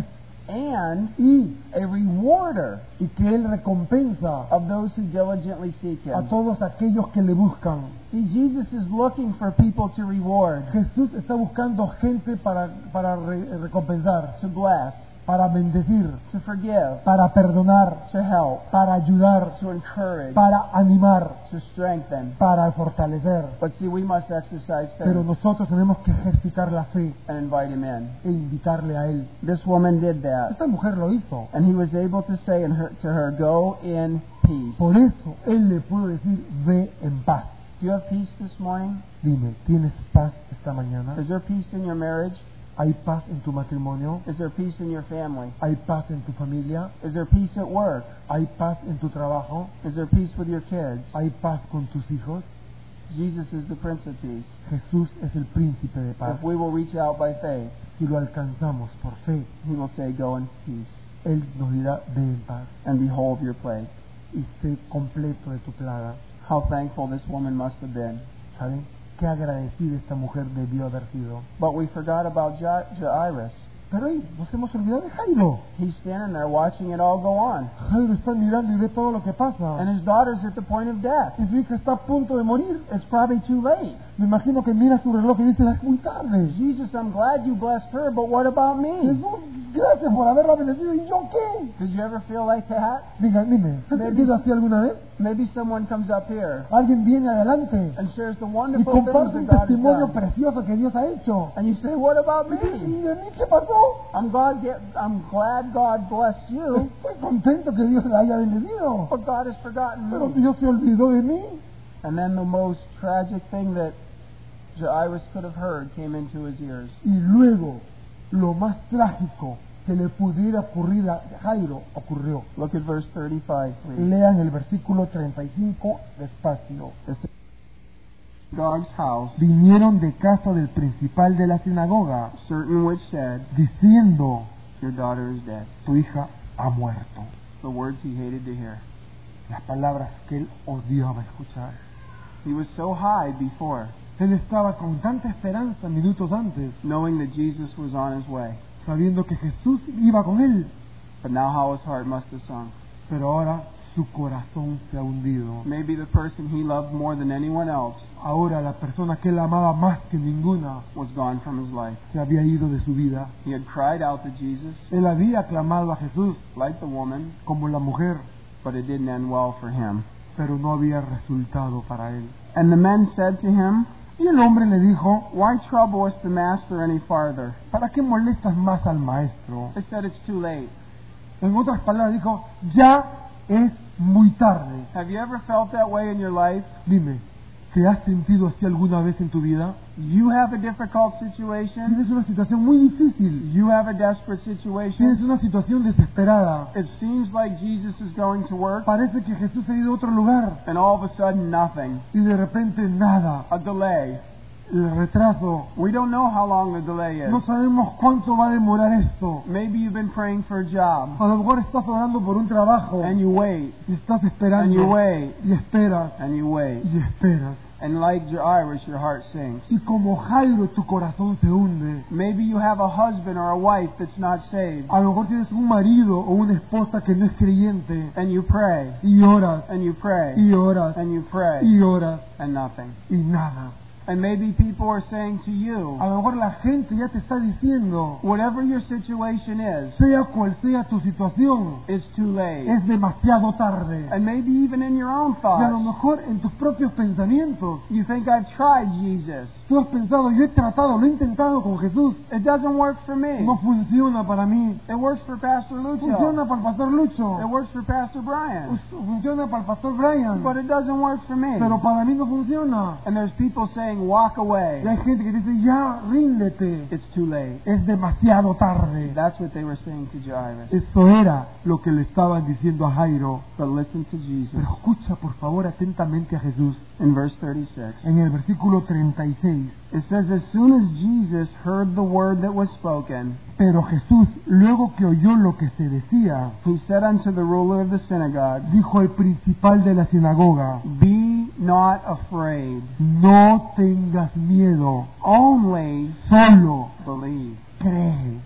and y, a rewarder y que Él recompensa of those who diligently seek a Him. todos aquellos que le buscan. See, Jesus is looking for people to reward, Jesús está buscando gente para, para re- recompensar, to bless, para bendecir, to forgive, para perdonar, to help, para ayudar, to encourage, para animar, to strengthen. para fortalecer. But see, we must exercise Pero faith nosotros tenemos que ejercitar la fe and invite Him in. e invitarle a Él. This woman did that, Esta mujer lo hizo. and He was able to say in her, to her, "Go in peace." Por eso Él le pudo decir, ve en paz. Do you have peace this morning? Dime, ¿tienes paz esta mañana? Is there peace in your marriage? ¿Hay paz en tu matrimonio? Is there peace in your family? ¿Hay paz en tu familia? Is there peace at work? ¿Hay paz en tu trabajo? Is there peace with your kids? ¿Hay paz con tus hijos? Jesus is the Prince of Peace. Jesús es el príncipe de paz. If we will reach out by faith, Si lo alcanzamos por fe, He will say, "Go in peace Él nos dirá, ve en paz and behold your plague." y sé completo de tu plaga. How thankful this woman must have been. ¿Saben? Qué agradecida esta mujer debió haber sido. But we forgot about Ja- Jairus. Pero ahí nos hemos olvidado de Jairo. He's standing there watching it all go on. Jairo está mirando y ve todo lo que pasa. And his daughter's at the point of death. Y su hija está a punto de morir. It's probably too late. Me imagino que mira su reloj y dice, es muy tarde. Jesus, I'm glad you blessed her, but what about me? Jesús, gracias por haberla bendecido. ¿Y yo qué? Did you ever feel like that? Diga, dime, ¿has sentido así alguna vez? Maybe someone comes up here Alguien viene adelante and shares the y wonderful things comparte that un God has testimonio done. precioso que Dios ha hecho. And you say, what about ¿Y me? de mí qué pasó? I'm glad, get, I'm glad God blessed you, Estoy contento que Dios la haya bendecido. but God has forgotten Pero me. Dios se olvidó de mí. And then the most tragic thing that Jairus could have heard came into his ears. Y luego, lo más trágico que le pudiera ocurrir a Jairo ocurrió. Look at verse thirty-five, please. Lean el versículo treinta y cinco despacio. God's house, Vinieron de casa del principal de la sinagoga, certain which said, diciendo, your daughter is dead. tu hija ha muerto. The words he hated to hear. Las palabras que él odiaba escuchar. He was so high before, Él estaba con tanta esperanza minutos antes, knowing that Jesus was on his way. sabiendo que Jesús iba con él. But now how his heart must have sunk. Pero ahora su corazón se ha hundido. Maybe the person he loved more than anyone else Ahora la persona que él amaba más que ninguna was gone from his life. se había ido de su vida. He had cried out to Jesus, Él había clamado a Jesús like the woman, como la mujer, but it didn't end well for him. pero no había resultado para él. And the men said to him, Y el hombre le dijo, why trouble us the master any farther? ¿para qué molestas más al maestro? They said it's too late. En otras palabras dijo, ya es muy tarde. Have you ever felt that way in your life? Dime, ¿te has sentido así alguna vez en tu vida? You have a difficult situation. Tienes una situación muy difícil. You have a desperate Tienes situation. una situación desesperada. It seems like Jesus is going to work, Parece que Jesús se ha ido a otro lugar and all of a sudden nothing. y de repente nada. A delay. El retraso. We don't know how long the delay is. No sabemos cuánto va a demorar esto. Maybe you've been praying for a job, A lo mejor estás orando por un trabajo and you wait, y estás and you esperando wait, y esperas and you wait. y esperas. And like Jairus, your heart sinks. Y como Jairo tu corazón se hunde. Maybe you have a husband or a wife that's not saved, A lo mejor tienes un marido o una esposa que no es creyente and you pray, y oras and you pray, y oras and you pray, y oras and nothing. y nada. And maybe people are saying to you, A lo mejor la gente ya te está diciendo, whatever your situation is, sea cual sea tu situación, it's too late. es demasiado tarde. And maybe even in your own Y a lo thoughts, mejor en tus propios pensamientos, you think, I've tried Jesus. tú has pensado, yo he tratado, lo he intentado con Jesús, It doesn't work for me. no funciona para mí. It works for Pastor Funciona Lucho. para el pastor Lucho, It works for Pastor Brian. funciona para el pastor Brian, But it doesn't work for me. pero para mí no funciona. And there's people saying, walk away. Y hay gente que dice, ya, ríndete, It's too late. es demasiado tarde. That's what they were saying to Jairus. Eso era lo que le estaban diciendo a Jairo. But listen to Jesus. Pero escucha por favor atentamente a Jesús. In verse thirty-six, En el versículo treinta y seis, it says, as soon as Jesus heard the word that was spoken, pero Jesús, luego que oyó lo que se decía, he said unto the ruler of the synagogue, dijo al principal de la sinagoga, be not afraid, no tengas miedo, only solo believe. cree. He didn't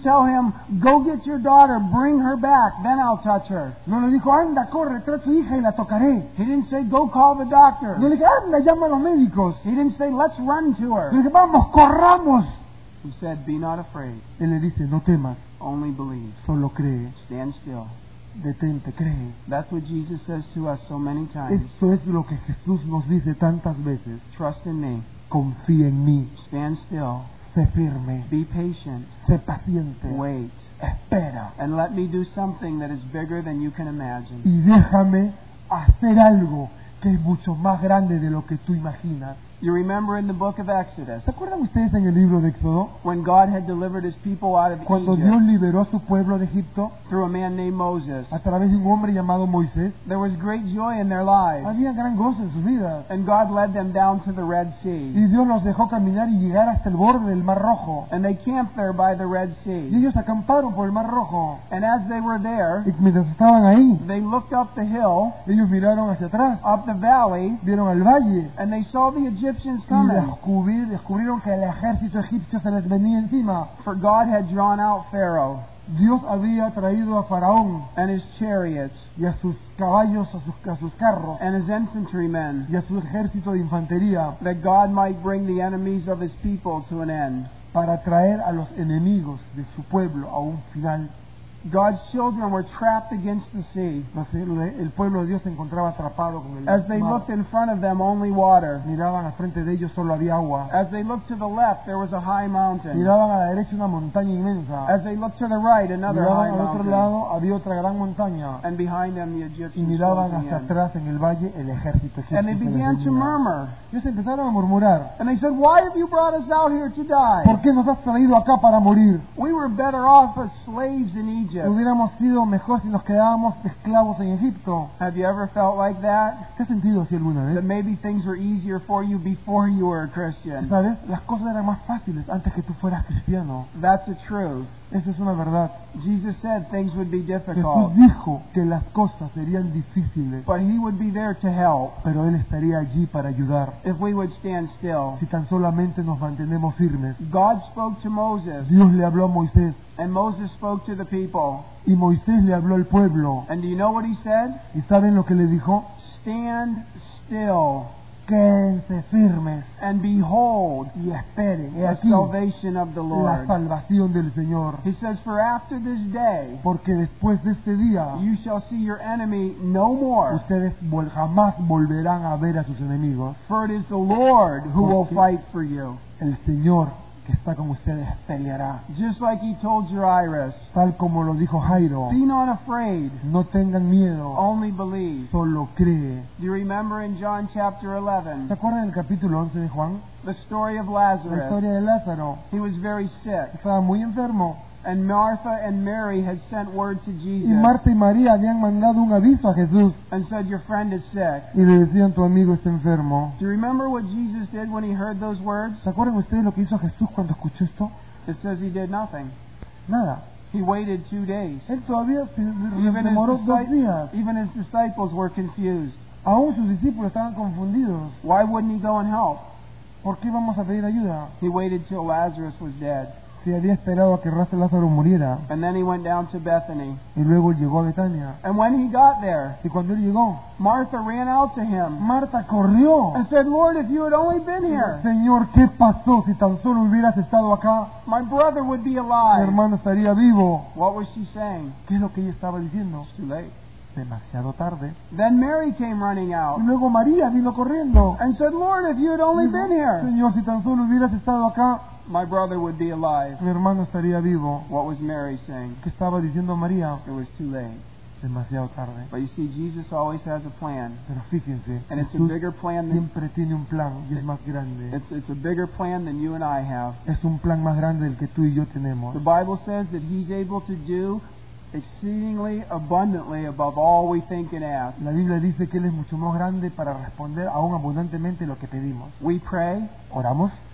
tell him, go get your daughter, bring her back, then I'll touch her. No le dijo, anda, corre, trae a tu hija y la tocaré. He didn't say, go call the doctor. No le dije, anda, llama a los médicos. He didn't say, let's run to Le her. dije, vamos, corramos. He said, be not afraid, Él le dice, no temas, only believe. solo cree. Stand still. Detente, cree. That's what Jesus says to us so many times. Esto es lo que Jesús nos dice tantas veces. Trust in me. Confía en mí, Stand still. sé firme, Be patient. sé paciente, Wait. espera And let me do something that is bigger than you can imagine. y déjame hacer algo que es mucho más grande de lo que tú imaginas. You remember in the book of Exodus, ¿Se acuerdan ustedes en el libro de Éxodo? when God had delivered his people out of Cuando Dios Egypt liberó a su pueblo de Egipto through a man named Moses, a través de un hombre llamado Moisés, there was great joy in their lives. había gran gozo en sus vidas. And God led them down to the Red Sea. Y Dios los dejó caminar y llegar hasta el borde del Mar Rojo. And they camped there by the Red Y Sea. ellos acamparon por el Mar Rojo. And as they were there, Y mientras estaban ahí, they looked up the hill, ellos miraron hacia atrás, up the valley, vieron al valle and they saw the Egyptians y coming. descubrir- descubrieron que el ejército egipcio se les venía encima. For God had drawn out Pharaoh Dios había traído a Faraón and his chariots y a sus caballos, a sus, a sus carros and his infantrymen, y a su ejército de infantería that God might bring the enemies of his people to an end. para traer a los enemigos de su pueblo a un final. God's children were trapped against the sea. Los- El, el pueblo de Dios se encontraba atrapado con el As they mar. looked in front of them, only water. Miraban al frente de ellos, solo había agua. As they looked to the left, there was a high mountain. Miraban a la derecha una montaña inmensa. As they looked to the right, another high Miraban al otro mountain. lado, había otra gran montaña. And behind them, the Y Egyptians miraban closing hacia in. atrás en el valle el ejército egipcio. And they que les began to venía. murmur. Ellos empezaron a murmurar. And they said, why have you brought us out here to die? ¿Por qué nos has traído acá para morir? We were better off as slaves in Egypt. Hubiéramos sido mejor si nos quedábamos esclavos en Egipto. Have you ever felt like that? ¿Qué has sentido así alguna That vez? maybe things were easier for you before you were a Christian. ¿Sabes? Las cosas eran más fáciles antes que tú fueras cristiano. That's the truth. Esa es una verdad. Jesus said things would be Jesús difficult, dijo que las cosas serían difíciles, but he would be there to help pero Él estaría allí para ayudar. if we would stand still. Si tan solamente nos mantenemos firmes. God spoke to Moses, Dios le habló a Moisés and Moses spoke to the people. y Moisés le habló al pueblo. And do you know what he said? ¿Y saben lo que le dijo? Stand still Quédense firmes and behold y esperen. He the aquí salvation of the la Lord. salvación del Señor. He says, for after this day, Porque después de este día, you shall see your enemy no more. ustedes vol- jamás volverán a ver a sus enemigos. For it is the Lord who will Porque fight for you. El Señor que está con ustedes peleará. Just like he told Jairus, Tal como lo dijo Jairo, be not afraid, no tengan miedo, only believe. solo cree. Do you remember in John chapter ¿Se eleven, acuerdan del capítulo once de Juan? the story of La Lazarus? historia de Lázaro. He was very sick, Estaba muy enfermo. and Martha and Mary had sent word to Y Jesus Marta y María habían mandado un aviso a Jesús and said, your friend is sick. y le decían, tu amigo está enfermo. Do you remember what Jesus did when he heard those words? ¿Se acuerdan ustedes lo que hizo Jesús cuando escuchó esto? It says he did nothing. Nada. He waited two days. Él todavía se Even demoró his, dos disci- días. even his disciples were confused. Aún sus discípulos estaban confundidos. Why wouldn't he go and help? ¿Por qué vamos a pedir ayuda? He waited till Lazarus was dead. Si había esperado a que Lázaro muriera. And then he went down to Bethany. Y luego llegó a Betania. And when he got there, Y cuando él llegó, Martha ran out to him Marta corrió. and said, Lord, if you had only been here, Señor, ¿qué pasó si tan solo hubieras estado acá? my brother would be Mi alive. hermano estaría vivo. What was she saying? ¿Qué es lo que ella estaba diciendo? It's too late. Demasiado tarde. Then Mary came running out Y luego María vino corriendo. and said, Lord, if you had only been here, Señor, si tan solo hubieras estado acá, my brother would be alive. mi hermano estaría vivo. What was Mary saying? ¿Qué estaba diciendo María? It was too late. Demasiado tarde. But you see, Jesus always has a plan. Pero fíjense, And it's a Jesús bigger plan than siempre tiene un plan y es más grande. it's, it's a bigger plan than you and I have. Es un plan más grande del que tú y yo tenemos. The Bible says that He's able to do exceedingly abundantly above all we think and ask. La Biblia dice que Él es mucho más grande para responder aún abundantemente lo que pedimos. We pray, Oramos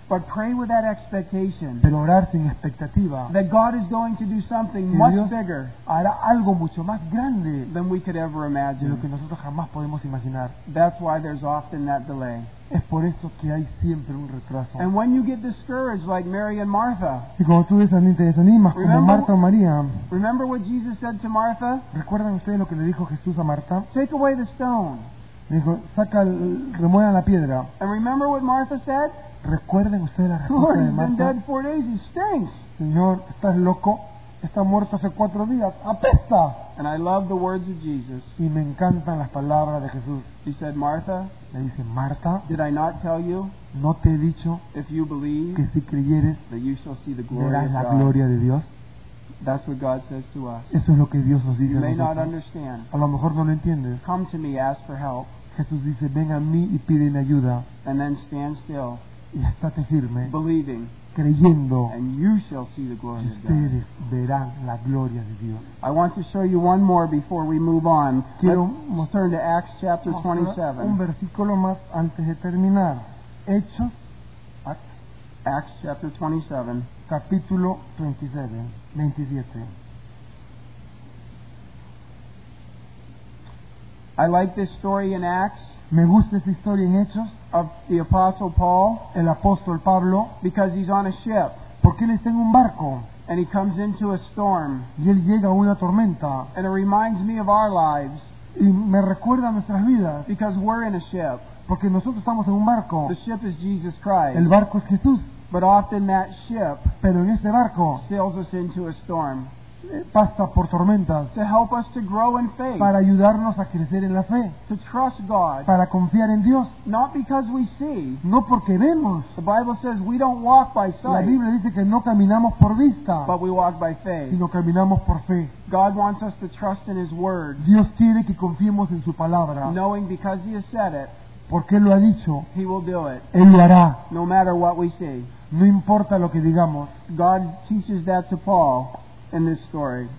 But pray with that expectation pero orar sin expectativa. that God is going to do something Que much Dios bigger hará algo mucho más grande than we could ever de lo imagine. que nosotros jamás podemos imaginar. That's why there's often that delay. Es por eso que hay siempre un retraso. And when you get discouraged like Mary and Martha, Y cuando tú desan- te desanimas como Remember- Marta o María, remember what Jesus said to Martha? ¿recuerdan ustedes lo que le dijo Jesús a Marta? Take away the stone. Le dijo, saca, el, remueva la piedra. And remember what Martha said? ¿Recuerden ustedes la Lord, respuesta de he's been Marta? dead four days. He stinks. Señor, estás loco, está muerto hace cuatro días, apesta. And I love the words of Jesus. Y me encantan las palabras de Jesús. He said, Martha, Le dice, Marta, did I not tell you, ¿no te he dicho if you believe, que si creyeres that you shall see the glory verás of la God? gloria de Dios? That's what God says to us. Eso es lo que Dios nos dice You a may not nosotros. understand. A lo mejor no lo entiendes. Come to me, ask for help, Jesús dice, ven a mí y piden ayuda. and then stand still, Y estate firme, believing, creyendo, and you shall see the y glory of God. ustedes verán la gloria de Dios. I want to show you one more before we move on. Quiero Let's turn to Acts chapter mostrar un twenty-seven. versículo más antes de terminar. Hechos, Acts chapter twenty-seven. capítulo veintisiete. veintisiete. I like this story in Acts Me gusta esa historia en Hechos, of the Apostle Paul el apóstol Pablo, because he's on a ship porque él está en un barco and he comes into a storm. y él llega a una tormenta. And it reminds me of our lives Y me recuerda a nuestras vidas, because we're in a ship. porque nosotros estamos en un barco. The ship is Jesus Christ. El barco es Jesús, But often that ship pero en este barco sails us into a storm eh, pasa por tormentas to help us to grow in faith, para ayudarnos a crecer en la fe, to trust God, para confiar en Dios, not because we see. no porque vemos. The Bible says we don't walk by La sight, Biblia dice que no caminamos por vista, but we walk by faith. sino caminamos por fe. God wants us to trust in His Word, Dios quiere que confiemos en su palabra, knowing because He has said it, porque Él lo ha dicho, He will do it, Él lo hará, no matter what we see. no importa lo que digamos. God teaches that to Paul in this story.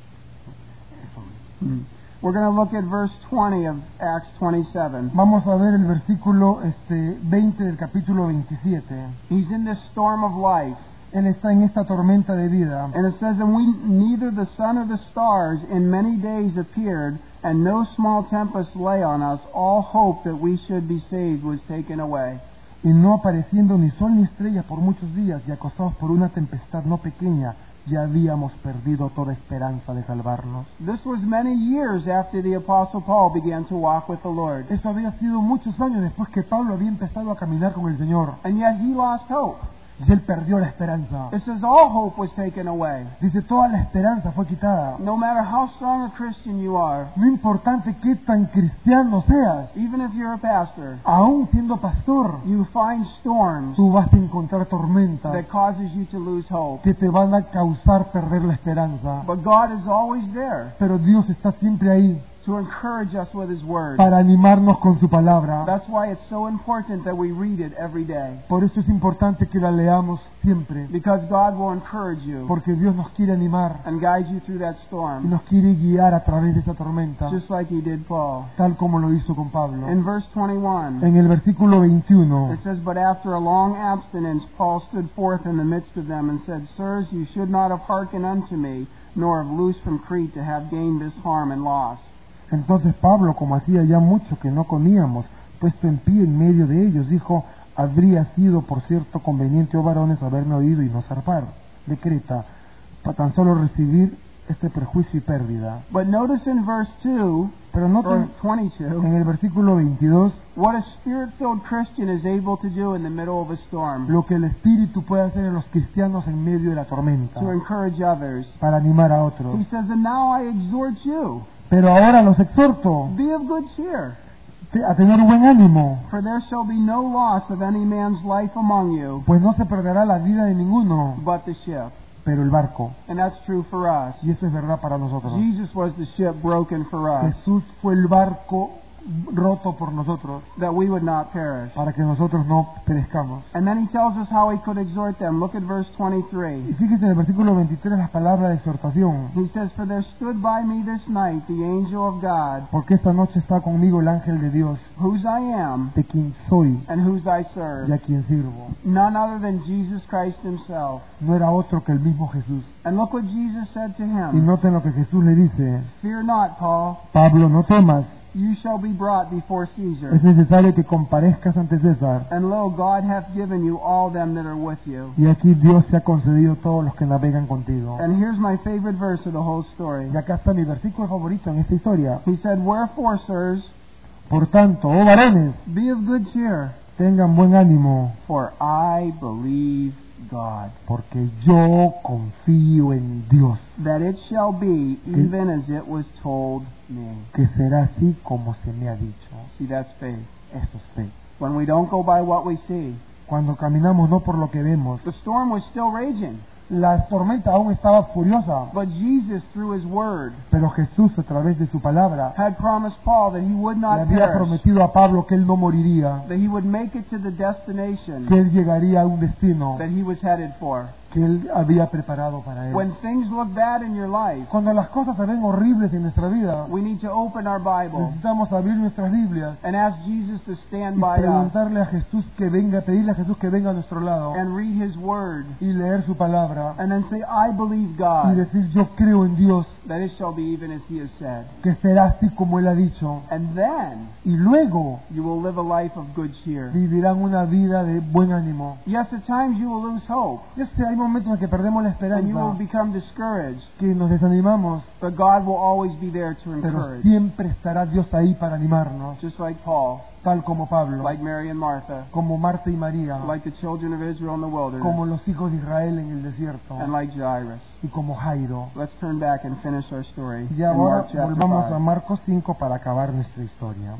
Hmm. We're going to look at verse twenty of Acts twenty-seven. Vamos a ver el versículo este, veinte del capítulo veintisiete. He's in this storm of life. Él está en esta tormenta de vida. And it says, And we neither the sun or the stars in many days appeared, and no small tempest lay on us. All hope that we should be saved was taken away. Y no apareciendo ni sol ni estrellas por muchos días, y acosados por una tempestad no pequeña, ya habíamos perdido toda esperanza de salvarnos. This was many years after the Apostle Paul began to walk with the Lord. Eso había sido muchos años después que Pablo había empezado a caminar con el Señor, And yet he lost hope. y él perdió la esperanza. It says all hope was taken away. Dice, toda la esperanza fue quitada. No matter how strong a Christian you are, No importante qué tan cristiano seas, even if you're a pastor, aún siendo pastor, you find storms tú vas a encontrar tormentas that causes you to lose hope. que te van a causar perder la esperanza. But God is always there Pero Dios está siempre ahí to encourage us with His Word. para animarnos con su palabra. That's why it's so important that we read it every day. Por eso es importante que la leamos siempre, Because God will encourage you porque Dios nos quiere animar and guide you through that y storm, nos quiere guiar a través de esa tormenta, just like He did Paul. tal como lo hizo con Pablo. In verse twenty-one, En el versículo veintiuno it says, But after a long abstinence, Paul stood forth in the midst of them and said, Sirs, you should not have hearkened unto me, nor have loosed from Crete to have gained this harm and loss. Entonces Pablo, como hacía ya mucho que no comíamos, puesto en pie en medio de ellos, dijo, habría sido por cierto conveniente, oh varones, haberme oído y no zarpar de Creta, para tan solo recibir este perjuicio y pérdida. But notice in verse two, Pero or noten twenty-two, en el versículo veintidós what a spirit-filled Christian is able to do in the middle of a storm lo que el Espíritu puede hacer en los cristianos en medio de la tormenta, to encourage others. para animar a otros. He says, And now I exhort you, Pero ahora los exhorto be of good cheer, a tener buen ánimo, for there shall be no loss of any man's life among you, pues no se perderá la vida de ninguno, but the ship. pero el barco. And that's true for us. Y eso es verdad para nosotros. Jesus was the ship broken for us. Jesús fue el barco roto por nosotros, that we would not perish. para que nosotros no perezcamos. And then he tells us how he could exhort them. Look at verse Y twenty-three. fíjese en el versículo veintitrés las palabras de exhortación. He says, "For there stood by me this night the angel of God, Porque esta noche está conmigo el ángel de Dios, whose I am de quien soy and whose I y serve, a quien sirvo. none other than Jesus Christ himself." No era otro que el mismo Jesús. And look what Jesus said to Y him. noten lo que Jesús le dice: "Fear not, Paul. Pablo, no temas, You shall be brought before Caesar. es necesario que comparezcas ante César. And lo, God hath given you all them that are with you." Y aquí Dios te ha concedido todos los que navegan contigo. And here's my favorite verse of the whole story. Y acá está mi versículo favorito en esta historia. He said, "Wherefore, sirs, Por tanto, oh varones, be of good cheer, tengan buen ánimo, for I believe God, porque yo confío en Dios, that it shall be even as it was told me." que será así como se me ha dicho. See, that's faith. Eso es fe. When we don't go by what we see. Cuando caminamos no por lo que vemos. The storm was still raging, La tormenta aún estaba furiosa, but Jesus, through his word, pero Jesús, a través de su palabra, had promised Paul that he would le not había perish, prometido a Pablo que él no moriría, that he would make it to the destination que él llegaría a un destino that he was headed for. que él había preparado para él. When things look bad in your life, Cuando las cosas se ven horribles en nuestra vida, we need to open our Bible necesitamos abrir nuestras Biblias and ask Jesus to stand y by us preguntarle a Jesús que venga, pedirle a Jesús que venga a nuestro lado and read his word y leer su palabra and then say, "I believe y God, decir: yo creo en Dios, that it shall be even as he has said." que será así como él ha dicho, And then y luego you will live a life of good cheer. vivirán una vida de buen ánimo. Yes, at times you will lose hope Yo sé, hay momentos en que perdemos la and you will esperanza, become discouraged, que nos desanimamos, but God will always be there to pero encourage. siempre estará Dios ahí para animarnos, Just like Paul, tal como Pablo, like Mary and Martha, como Marta y María, like the children of Israel in the como wilderness, los hijos de Israel en el desierto, and like Jairus. y como Jairo. Let's turn back and finish our story Y in ahora Mark chapter volvamos a five. Marcos cinco para acabar nuestra historia.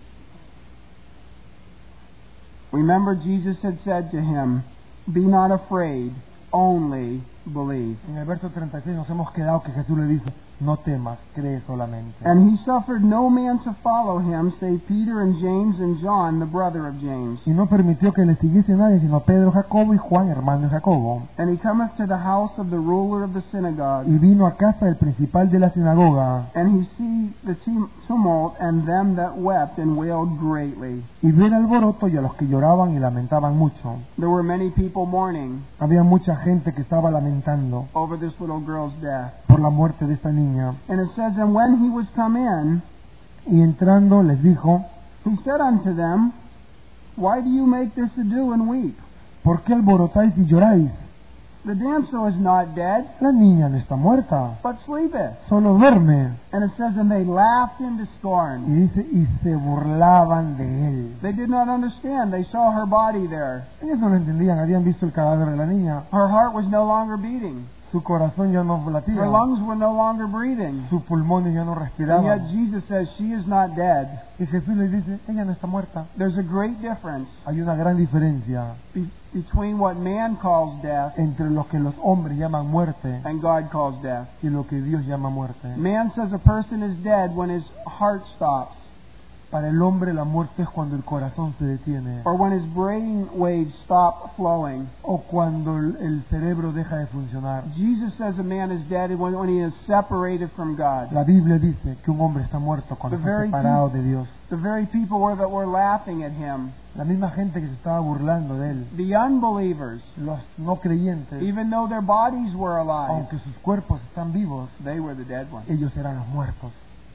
Remember, Jesus had said to him, "Be not afraid, only believe." En el verso treinta y seis nos hemos quedado que Jesús le dice: no temas, cree solamente. And he suffered no man to follow him, save Peter and James and John, the brother of James. Y no permitió que le siguiese nadie, sino Pedro, Jacobo y Juan, hermano de Jacobo. And he cometh to the house of the ruler of the synagogue, Y vino a casa del principal de la sinagoga, and he see the tum- tumult and them that wept and wailed greatly. y vio el alboroto y a los que lloraban y lamentaban mucho. There were many people mourning Había mucha gente que estaba lamentando over this little girl's death. por la muerte de esta niña. And it says, "And when he was come in, Y entrando les dijo: he said unto them, Why do you make this ado and weep? ¿por qué alborotáis y lloráis? The damsel is not dead, La niña no está muerta, but sleepeth." solo duerme. And it says, "And they laughed him to Y scorn." dice: y se burlaban de él. They did not understand. They saw her body there. Ellos no lo entendían, habían visto el cadáver de la niña. Her heart was no longer beating. Su corazón ya no latía, Her lungs were no longer breathing. sus pulmones ya no And respiraban. yet Jesus says she is not dead. Y Jesús les dice: ella no está muerta. There's a great difference Hay una gran diferencia be- between what man calls death entre lo que los hombres llaman muerte and God calls death. y lo que Dios llama muerte. Man says a person is dead when his heart stops, Para el hombre la muerte es cuando el corazón se detiene or when his brain waves stop flowing. o cuando el el cerebro deja de funcionar. Jesus says a man is dead when, when he is separated from God. La Biblia dice que un hombre está muerto cuando The está very separado de Dios. The very people were, that were laughing at him, La misma gente que se estaba burlando de él, the unbelievers, los no creyentes, even though their bodies were alive, aunque sus cuerpos están vivos, they were the dead ones. ellos eran los muertos.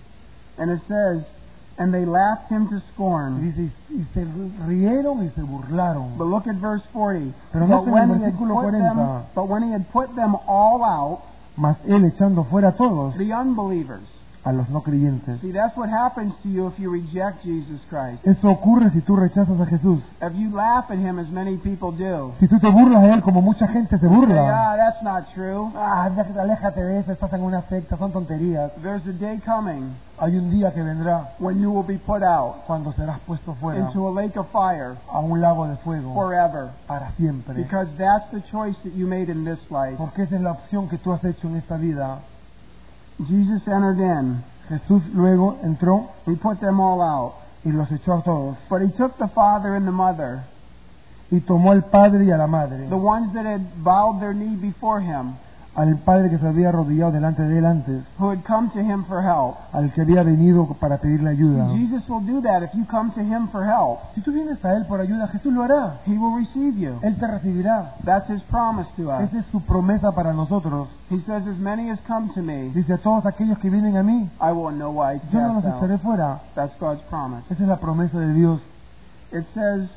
And it says, "And they laughed him to Y scorn." dice: y se rieron y se burlaron. But look at verse forty. Pero But noten when, el he had versículo put them, cuarenta. but when he had put them all out, Mas él, echando fuera a todos, the unbelievers. a los no creyentes. See, that's what happens to you if you reject Jesus Christ. Eso ocurre si tú rechazas a Jesús. If you laugh at him as many people do, Si tú te burlas de él como mucha gente se say, burla. "Ah, that's not true." Ah, aléjate de eso, estás en una secta, son tonterías. There's a day coming Hay un día que vendrá when you will be put out cuando serás puesto fuera into a lake of fire a un lago de fuego forever, para siempre. because that's the choice that you made in this life. Porque esa es la opción que tú has hecho en esta vida. Jesus entered in. Jesús luego entró He put them all out. y los echó a todos. But he took the father and the mother, Y tomó al padre y a la madre, the ones that had bowed their knee before him, al padre que se había arrodillado delante de él antes, who had come to him for help. al que había venido para pedirle ayuda. Jesus will do that if you come to him for help. Si tú vienes a él por ayuda, Jesús lo hará. He will receive you. Él te recibirá. That's his promise to us. Esa es su promesa para nosotros. He says, as many as come to me, Dice, a todos aquellos que vienen a mí, I will in no wise yo no cast los echaré out. fuera. That's God's promise. Esa es la promesa de Dios. It says,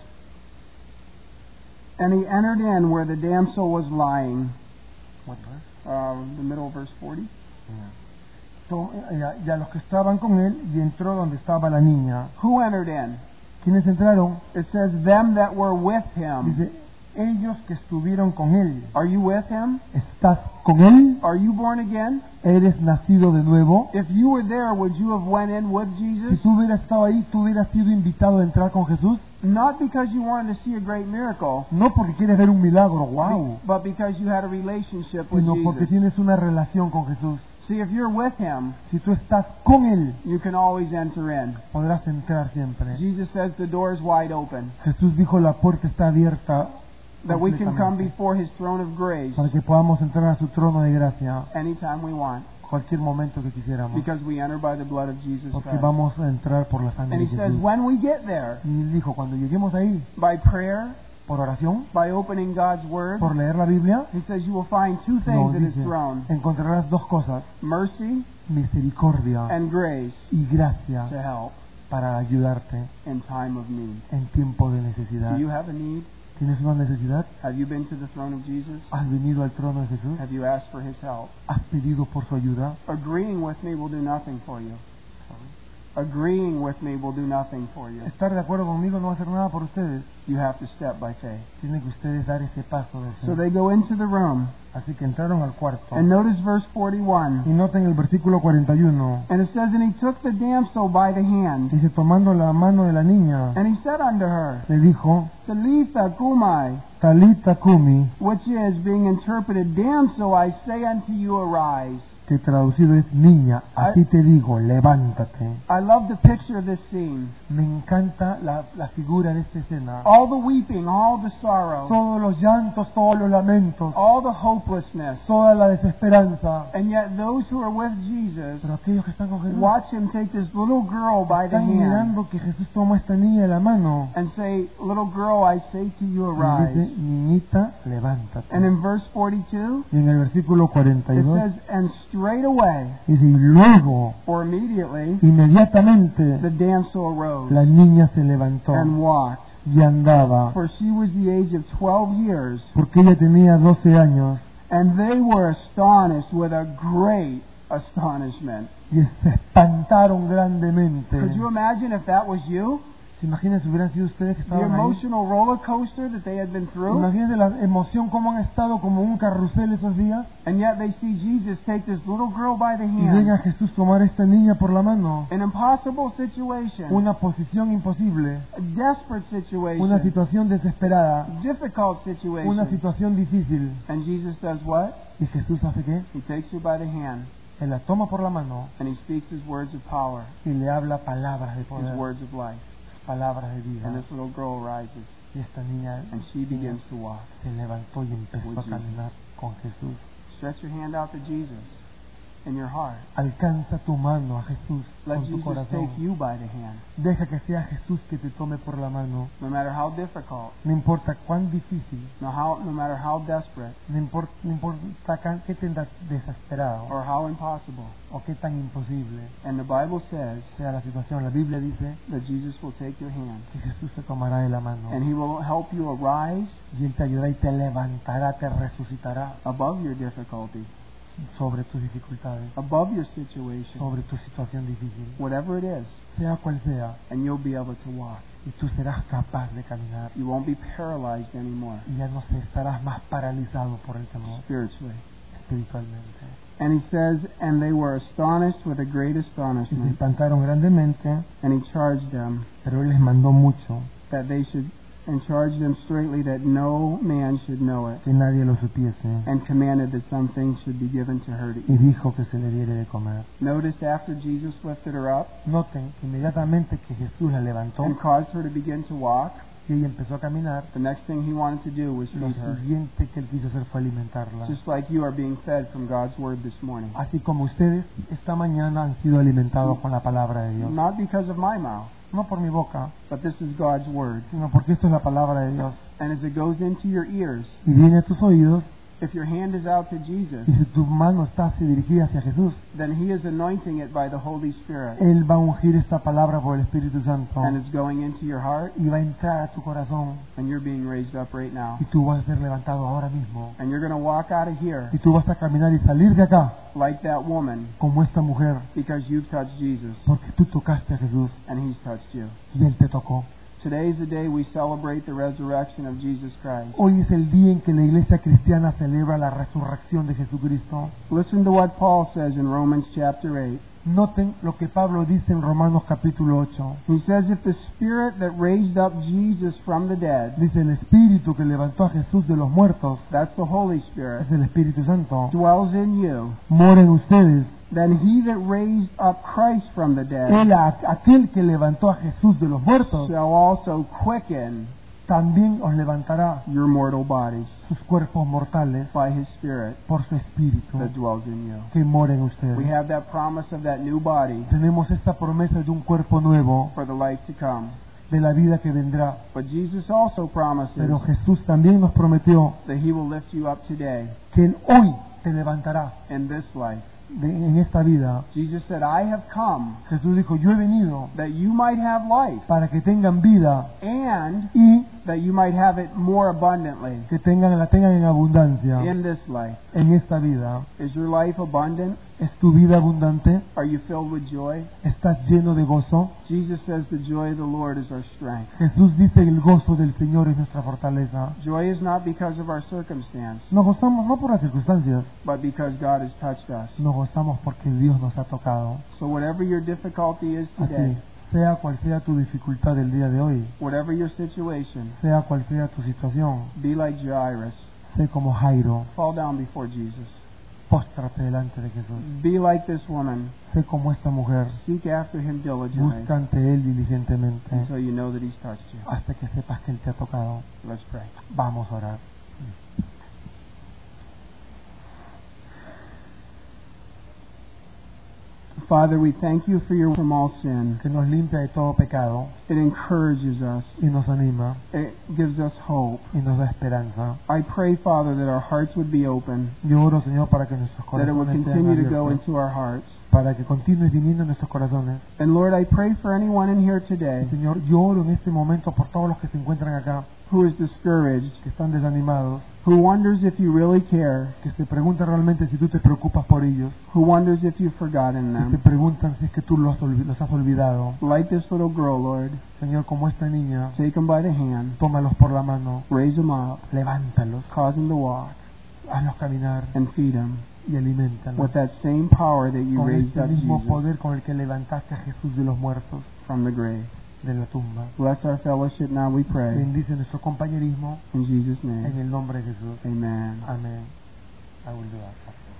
and he entered in where the damsel was lying. Uh, the middle of verse forty. So, y, a, y a los que estaban con él, y entró donde estaba la niña. Who entered in? ¿Quiénes entraron? It says, them that were with him. Dice, ellos que estuvieron con él. Are you with him? ¿Estás con él? Are you born again? ¿Eres nacido de nuevo? If you were there, would you have went in with Si Jesus? tú hubieras estado ahí, tú hubieras sido invitado a entrar con Jesús. Not because you wanted to see a great miracle, No porque quieres ver un milagro, wow, but because you had a relationship with sino porque Jesus. tienes una relación con Jesús. See, if you're with him, Si tú estás con él, you can always enter in. podrás entrar siempre. Jesus says the door is wide open, Jesús dijo, la puerta está abierta that we can come completamente, before his throne of grace para que podamos entrar a su trono de gracia anytime we want, cualquier momento que quisiéramos, because we enter by the blood of Jesus porque Christ. vamos a entrar por la sangre And de he says, Jesús. when we get there, Y él dijo, cuando lleguemos ahí, by prayer, por oración, by opening God's word, por leer la Biblia, he says you will find two no, things at his dice, throne, encontrarás dos cosas, mercy misericordia and grace y gracia to help para ayudarte in time of need. en tiempo de necesidad. Do you have a need? ¿Tienes una necesidad? Have you been to the throne of Jesus? ¿Has venido al trono de Jesús? Have you asked for his help? ¿Has pedido por su ayuda? Agreeing with me will do nothing for you. Agreeing with me will do nothing for you. Estar de acuerdo conmigo no va a hacer nada por ustedes. You have to step by faith. Tienen que ustedes dar ese paso de So fe. they go into the room. Así que entraron al cuarto. And notice verse forty-one. Y noten el versículo cuarenta y uno. And it says, and he took the damsel by the hand, Dice, tomando la mano de la niña, and he said unto her, le dijo, Talitha cumai, Talita Kumi, which is, being interpreted, damsel, I say unto you, arise. que traducido es niña, a ti te digo, levántate. I love the picture of this scene. Me encanta la, la figura de esta escena. All the weeping, all the sorrow, Todos los llantos, todos los lamentos, all the hopelessness. toda la desesperanza. And yet those who are with Jesus Pero aquellos que están con Jesús watch him take this little girl by the están hand mirando que Jesús toma a esta niña de la mano and say, little girl, I say to you, y dice, arise. niñita, levántate. And in verse forty-two, Y en el versículo cuarenta y it dos says, and straight away, dice, y luego, or immediately, inmediatamente, the damsel arose la niña se levantó and walked. y andaba, For she was the age of twelve years, porque ella tenía doce años, and they were astonished with a great astonishment. y se espantaron grandemente. Could you imagine if that was you? ¿Se imaginan si hubieran sido ustedes que The estaban ahí? emotional roller coaster that they had been through, Imagínense la emoción, cómo han estado como un carrusel esos días, and yet they see Jesus take this little girl by the y ven a hand. Jesús tomar a esta niña por la mano. An impossible situation, Una posición imposible, a desperate una situation, situación desesperada, difficult una situation. situación difícil. And Jesus does what? ¿Y Jesús hace qué? He takes her by the hand Él la toma por la mano and he speaks his words of power, y le habla palabras de his poder, words of life. palabras de vida. And this little girl rises Y esta niña and she begins to walk. se levantó y empezó With a caminar con Jesús. Stretch your hand out to Jesus in your heart. Alcanza tu mano a Jesús Let con tu Jesus corazón. take you by the hand. Deja que sea Jesús que te tome por la mano. No matter how difficult, No importa cuán difícil, no, how, no matter how desperate no importa, no importa can- qué tan desesperado or how impossible. o qué tan imposible And the Bible says sea la situación. La Biblia dice that Jesus will take your hand que Jesús te tomará de la mano and he will help you arise y Él te ayudará y te levantará, te resucitará above your difficulty, sobre tus dificultades, above your situation, sobre tu situación difícil, whatever it is, sea cual sea, and you'll be able to walk. y tú serás capaz de caminar You won't be paralyzed anymore y ya no se- estarás más paralizado por el temor spiritually. espiritualmente. And he says, and they were astonished with a great Y se astonishment. espantaron grandemente, And he charged them pero Él les mandó mucho that they should and charged them straitly that no man should know it, que nadie lo supiese, and commanded that some things should be given to her to y eat. dijo que se le diere de comer. Notice after Jesus lifted her up Noten que inmediatamente que Jesús la levantó and caused her to begin to walk, y ella empezó a caminar, the next thing he wanted to do was lo feed her. siguiente que él quiso hacer fue alimentarla. Just like you are being fed from God's word this morning. Así como ustedes esta mañana han sido alimentados con la palabra de Dios. Not because of my mouth, No por mi boca, but this is God's word. sino porque esto es la palabra de Dios. And as it goes into your ears, Y viene a tus oídos, if your hand is out to Jesus, y si tu mano está así dirigida hacia Jesús, then he is anointing it by the Holy Spirit. Él va a ungir esta palabra por el Espíritu Santo And it's going into your heart, y va a entrar a tu corazón and you're being raised up right now. y tú vas a ser levantado ahora mismo. And you're going to walk out of here Y tú vas a caminar y salir de acá like that woman como esta mujer, because you've touched Jesus porque tú tocaste a Jesús and he's touched you. y Él te tocó. Today is the day we celebrate the resurrection of Jesus Christ. Hoy es el día en que la iglesia cristiana celebra la resurrección de Jesucristo. Listen to what Paul says in Romans chapter eight. Noten lo que Pablo dice en Romanos capítulo ocho. He says, if the Spirit that raised up Jesus from the dead, Dice, el Espíritu que levantó a Jesús de los muertos, that's the Holy Spirit, es el Espíritu Santo, dwells in you, mora en ustedes. then he that raised up Christ from the dead Él, a- aquel que levantó a Jesús de los muertos, shall also quicken también os levantará your mortal bodies sus cuerpos mortales by his Spirit por su Espíritu that dwells in you. que mora en We ustedes. have that promise of that new body Tenemos esta promesa de un cuerpo nuevo, for the life to come. de la vida que vendrá. But Jesus also promises Pero Jesús también nos prometió that he will lift you up today que Él hoy te levantará in this life. de- en esta vida. Jesus said, I have come Jesús dijo, yo he venido that you might have life para que tengan vida and y that you might have it more abundantly que tengan, la tengan en abundancia in this life. en esta vida. Is your life abundant? ¿Es tu vida abundante? Are you filled with joy? ¿Estás lleno de gozo? Jesus says the joy of the Lord is our strength. Jesús dice que el gozo del Señor es nuestra fortaleza. Joy is not because of our circumstance, Nos gozamos no por las circunstancias, but because God has touched us. nos gozamos porque Dios nos ha tocado. So whatever your difficulty is Así, today, sea cual sea tu dificultad del día de hoy, whatever your situation, sea cual sea tu situación, be like Jairus. sé como Jairo, Fall down before Jesus. póstrate delante de Jesús. Be like this woman. Sé como esta mujer, Seek after him diligently busca ante Él diligentemente until you know that he's touched you. hasta que sepas que Él te ha tocado. Let's pray. Vamos a orar. Father, we thank you for your from all sin. Que nos limpia de todo pecado It encourages us. y nos anima It gives us hope. y nos da esperanza. I pray, Father, that our hearts would be open, Yo oro, Señor, para que nuestros that it would corazones sean continue to go abiertos, into our hearts. para que continúes viniendo en nuestros corazones. And Lord, I pray for anyone in here today Señor, yo oro en este momento por todos los que se encuentran acá, who is discouraged, que están desanimados, who wonders if you really care, que se preguntan realmente si tú te preocupas por ellos, who wonders if you've forgotten que se them. preguntan si es que tú los, olvi- los has olvidado. Like this little girl, Lord, Señor, como esta niña, take them by the hand, tómalos por la mano, raise them up, levántalos, cause them to walk, hazlos caminar and feed them y alimentalos with that same power that you con raised este up mismo Jesus poder con el que levantaste a Jesús de los muertos, from the grave. de la tumba. Bless our fellowship now, we pray. Bendice nuestro compañerismo In Jesus' en name, el nombre de Jesús. amen. Amén. I will do that.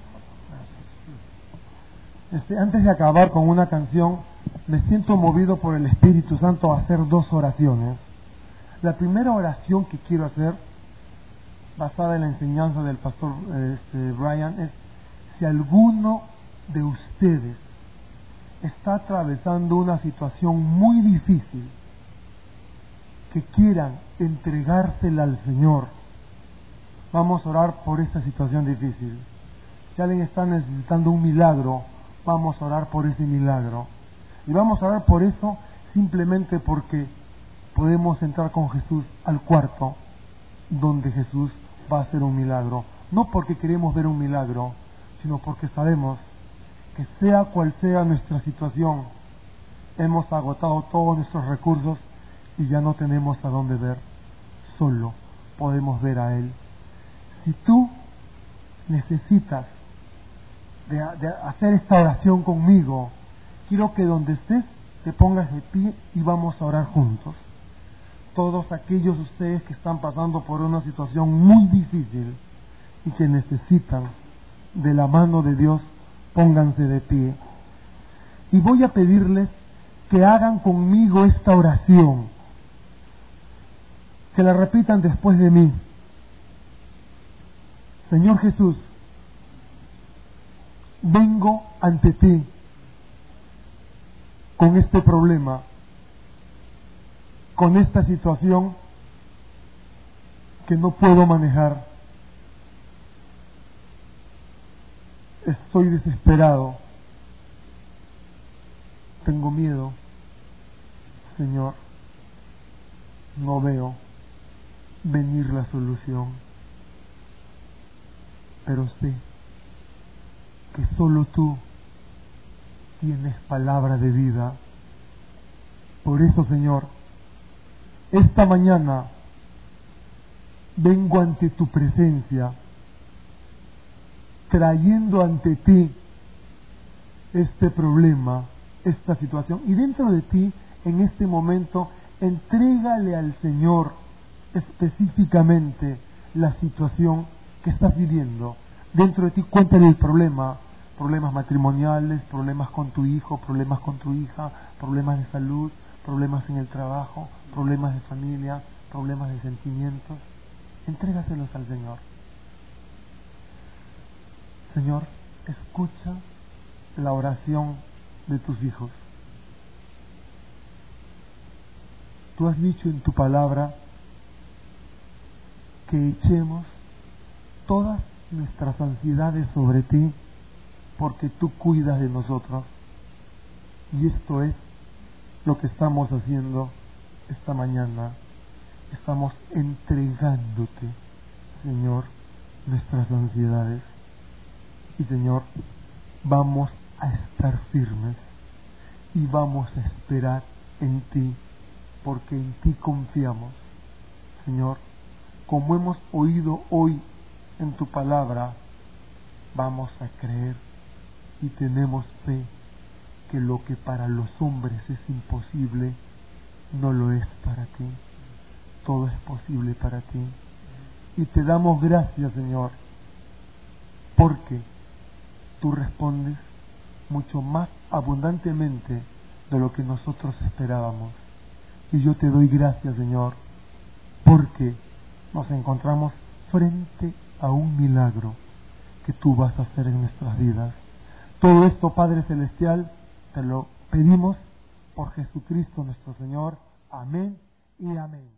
Este, antes de acabar con una canción, me siento movido por el Espíritu Santo a hacer dos oraciones. La primera oración que quiero hacer, basada en la enseñanza del pastor este, Brian, es: si alguno de ustedes está atravesando una situación muy difícil, que quieran entregársela al Señor, vamos a orar por esta situación difícil. Si alguien está necesitando un milagro, vamos a orar por ese milagro. Y vamos a orar por eso simplemente porque podemos entrar con Jesús al cuarto donde Jesús va a hacer un milagro. No porque queremos ver un milagro, sino porque sabemos que sea cual sea nuestra situación, hemos agotado todos nuestros recursos y ya no tenemos a dónde ver. Solo podemos ver a Él. Si tú necesitas de, de hacer esta oración conmigo, quiero que donde estés te pongas de pie y vamos a orar juntos. todos aquellos ustedes que están pasando por una situación muy difícil y que necesitan de la mano de Dios, pónganse de pie. Y voy a pedirles que hagan conmigo esta oración, que la repitan después de mí. Señor Jesús, vengo ante ti con este problema, con esta situación que no puedo manejar. Estoy desesperado. Tengo miedo. Señor, no veo venir la solución. Pero sé que solo tú tienes palabra de vida. Por eso, Señor, esta mañana vengo ante tu presencia, trayendo ante ti este problema, esta situación. Y dentro de ti, en este momento, entrégale al Señor específicamente la situación que estás viviendo. Dentro de ti, cuéntale el problema, problemas matrimoniales, problemas con tu hijo, problemas con tu hija, problemas de salud, problemas en el trabajo, problemas de familia, problemas de sentimientos. Entrégaselos al Señor. Señor, escucha la oración de tus hijos. Tú has dicho en tu palabra que echemos todas nuestras ansiedades sobre ti, porque tú cuidas de nosotros. Y esto es lo que estamos haciendo esta mañana. Estamos entregándote, Señor, nuestras ansiedades. Y Señor, vamos a estar firmes y vamos a esperar en ti, porque en ti confiamos. Señor, como hemos oído hoy en tu palabra, vamos a creer y tenemos fe que lo que para los hombres es imposible, no lo es para ti. Todo es posible para ti. Y te damos gracias, Señor, porque tú respondes mucho más abundantemente de lo que nosotros esperábamos. Y yo te doy gracias, Señor, porque nos encontramos frente a un milagro que tú vas a hacer en nuestras vidas. Todo esto, Padre Celestial, te lo pedimos por Jesucristo nuestro Señor. Amén y amén.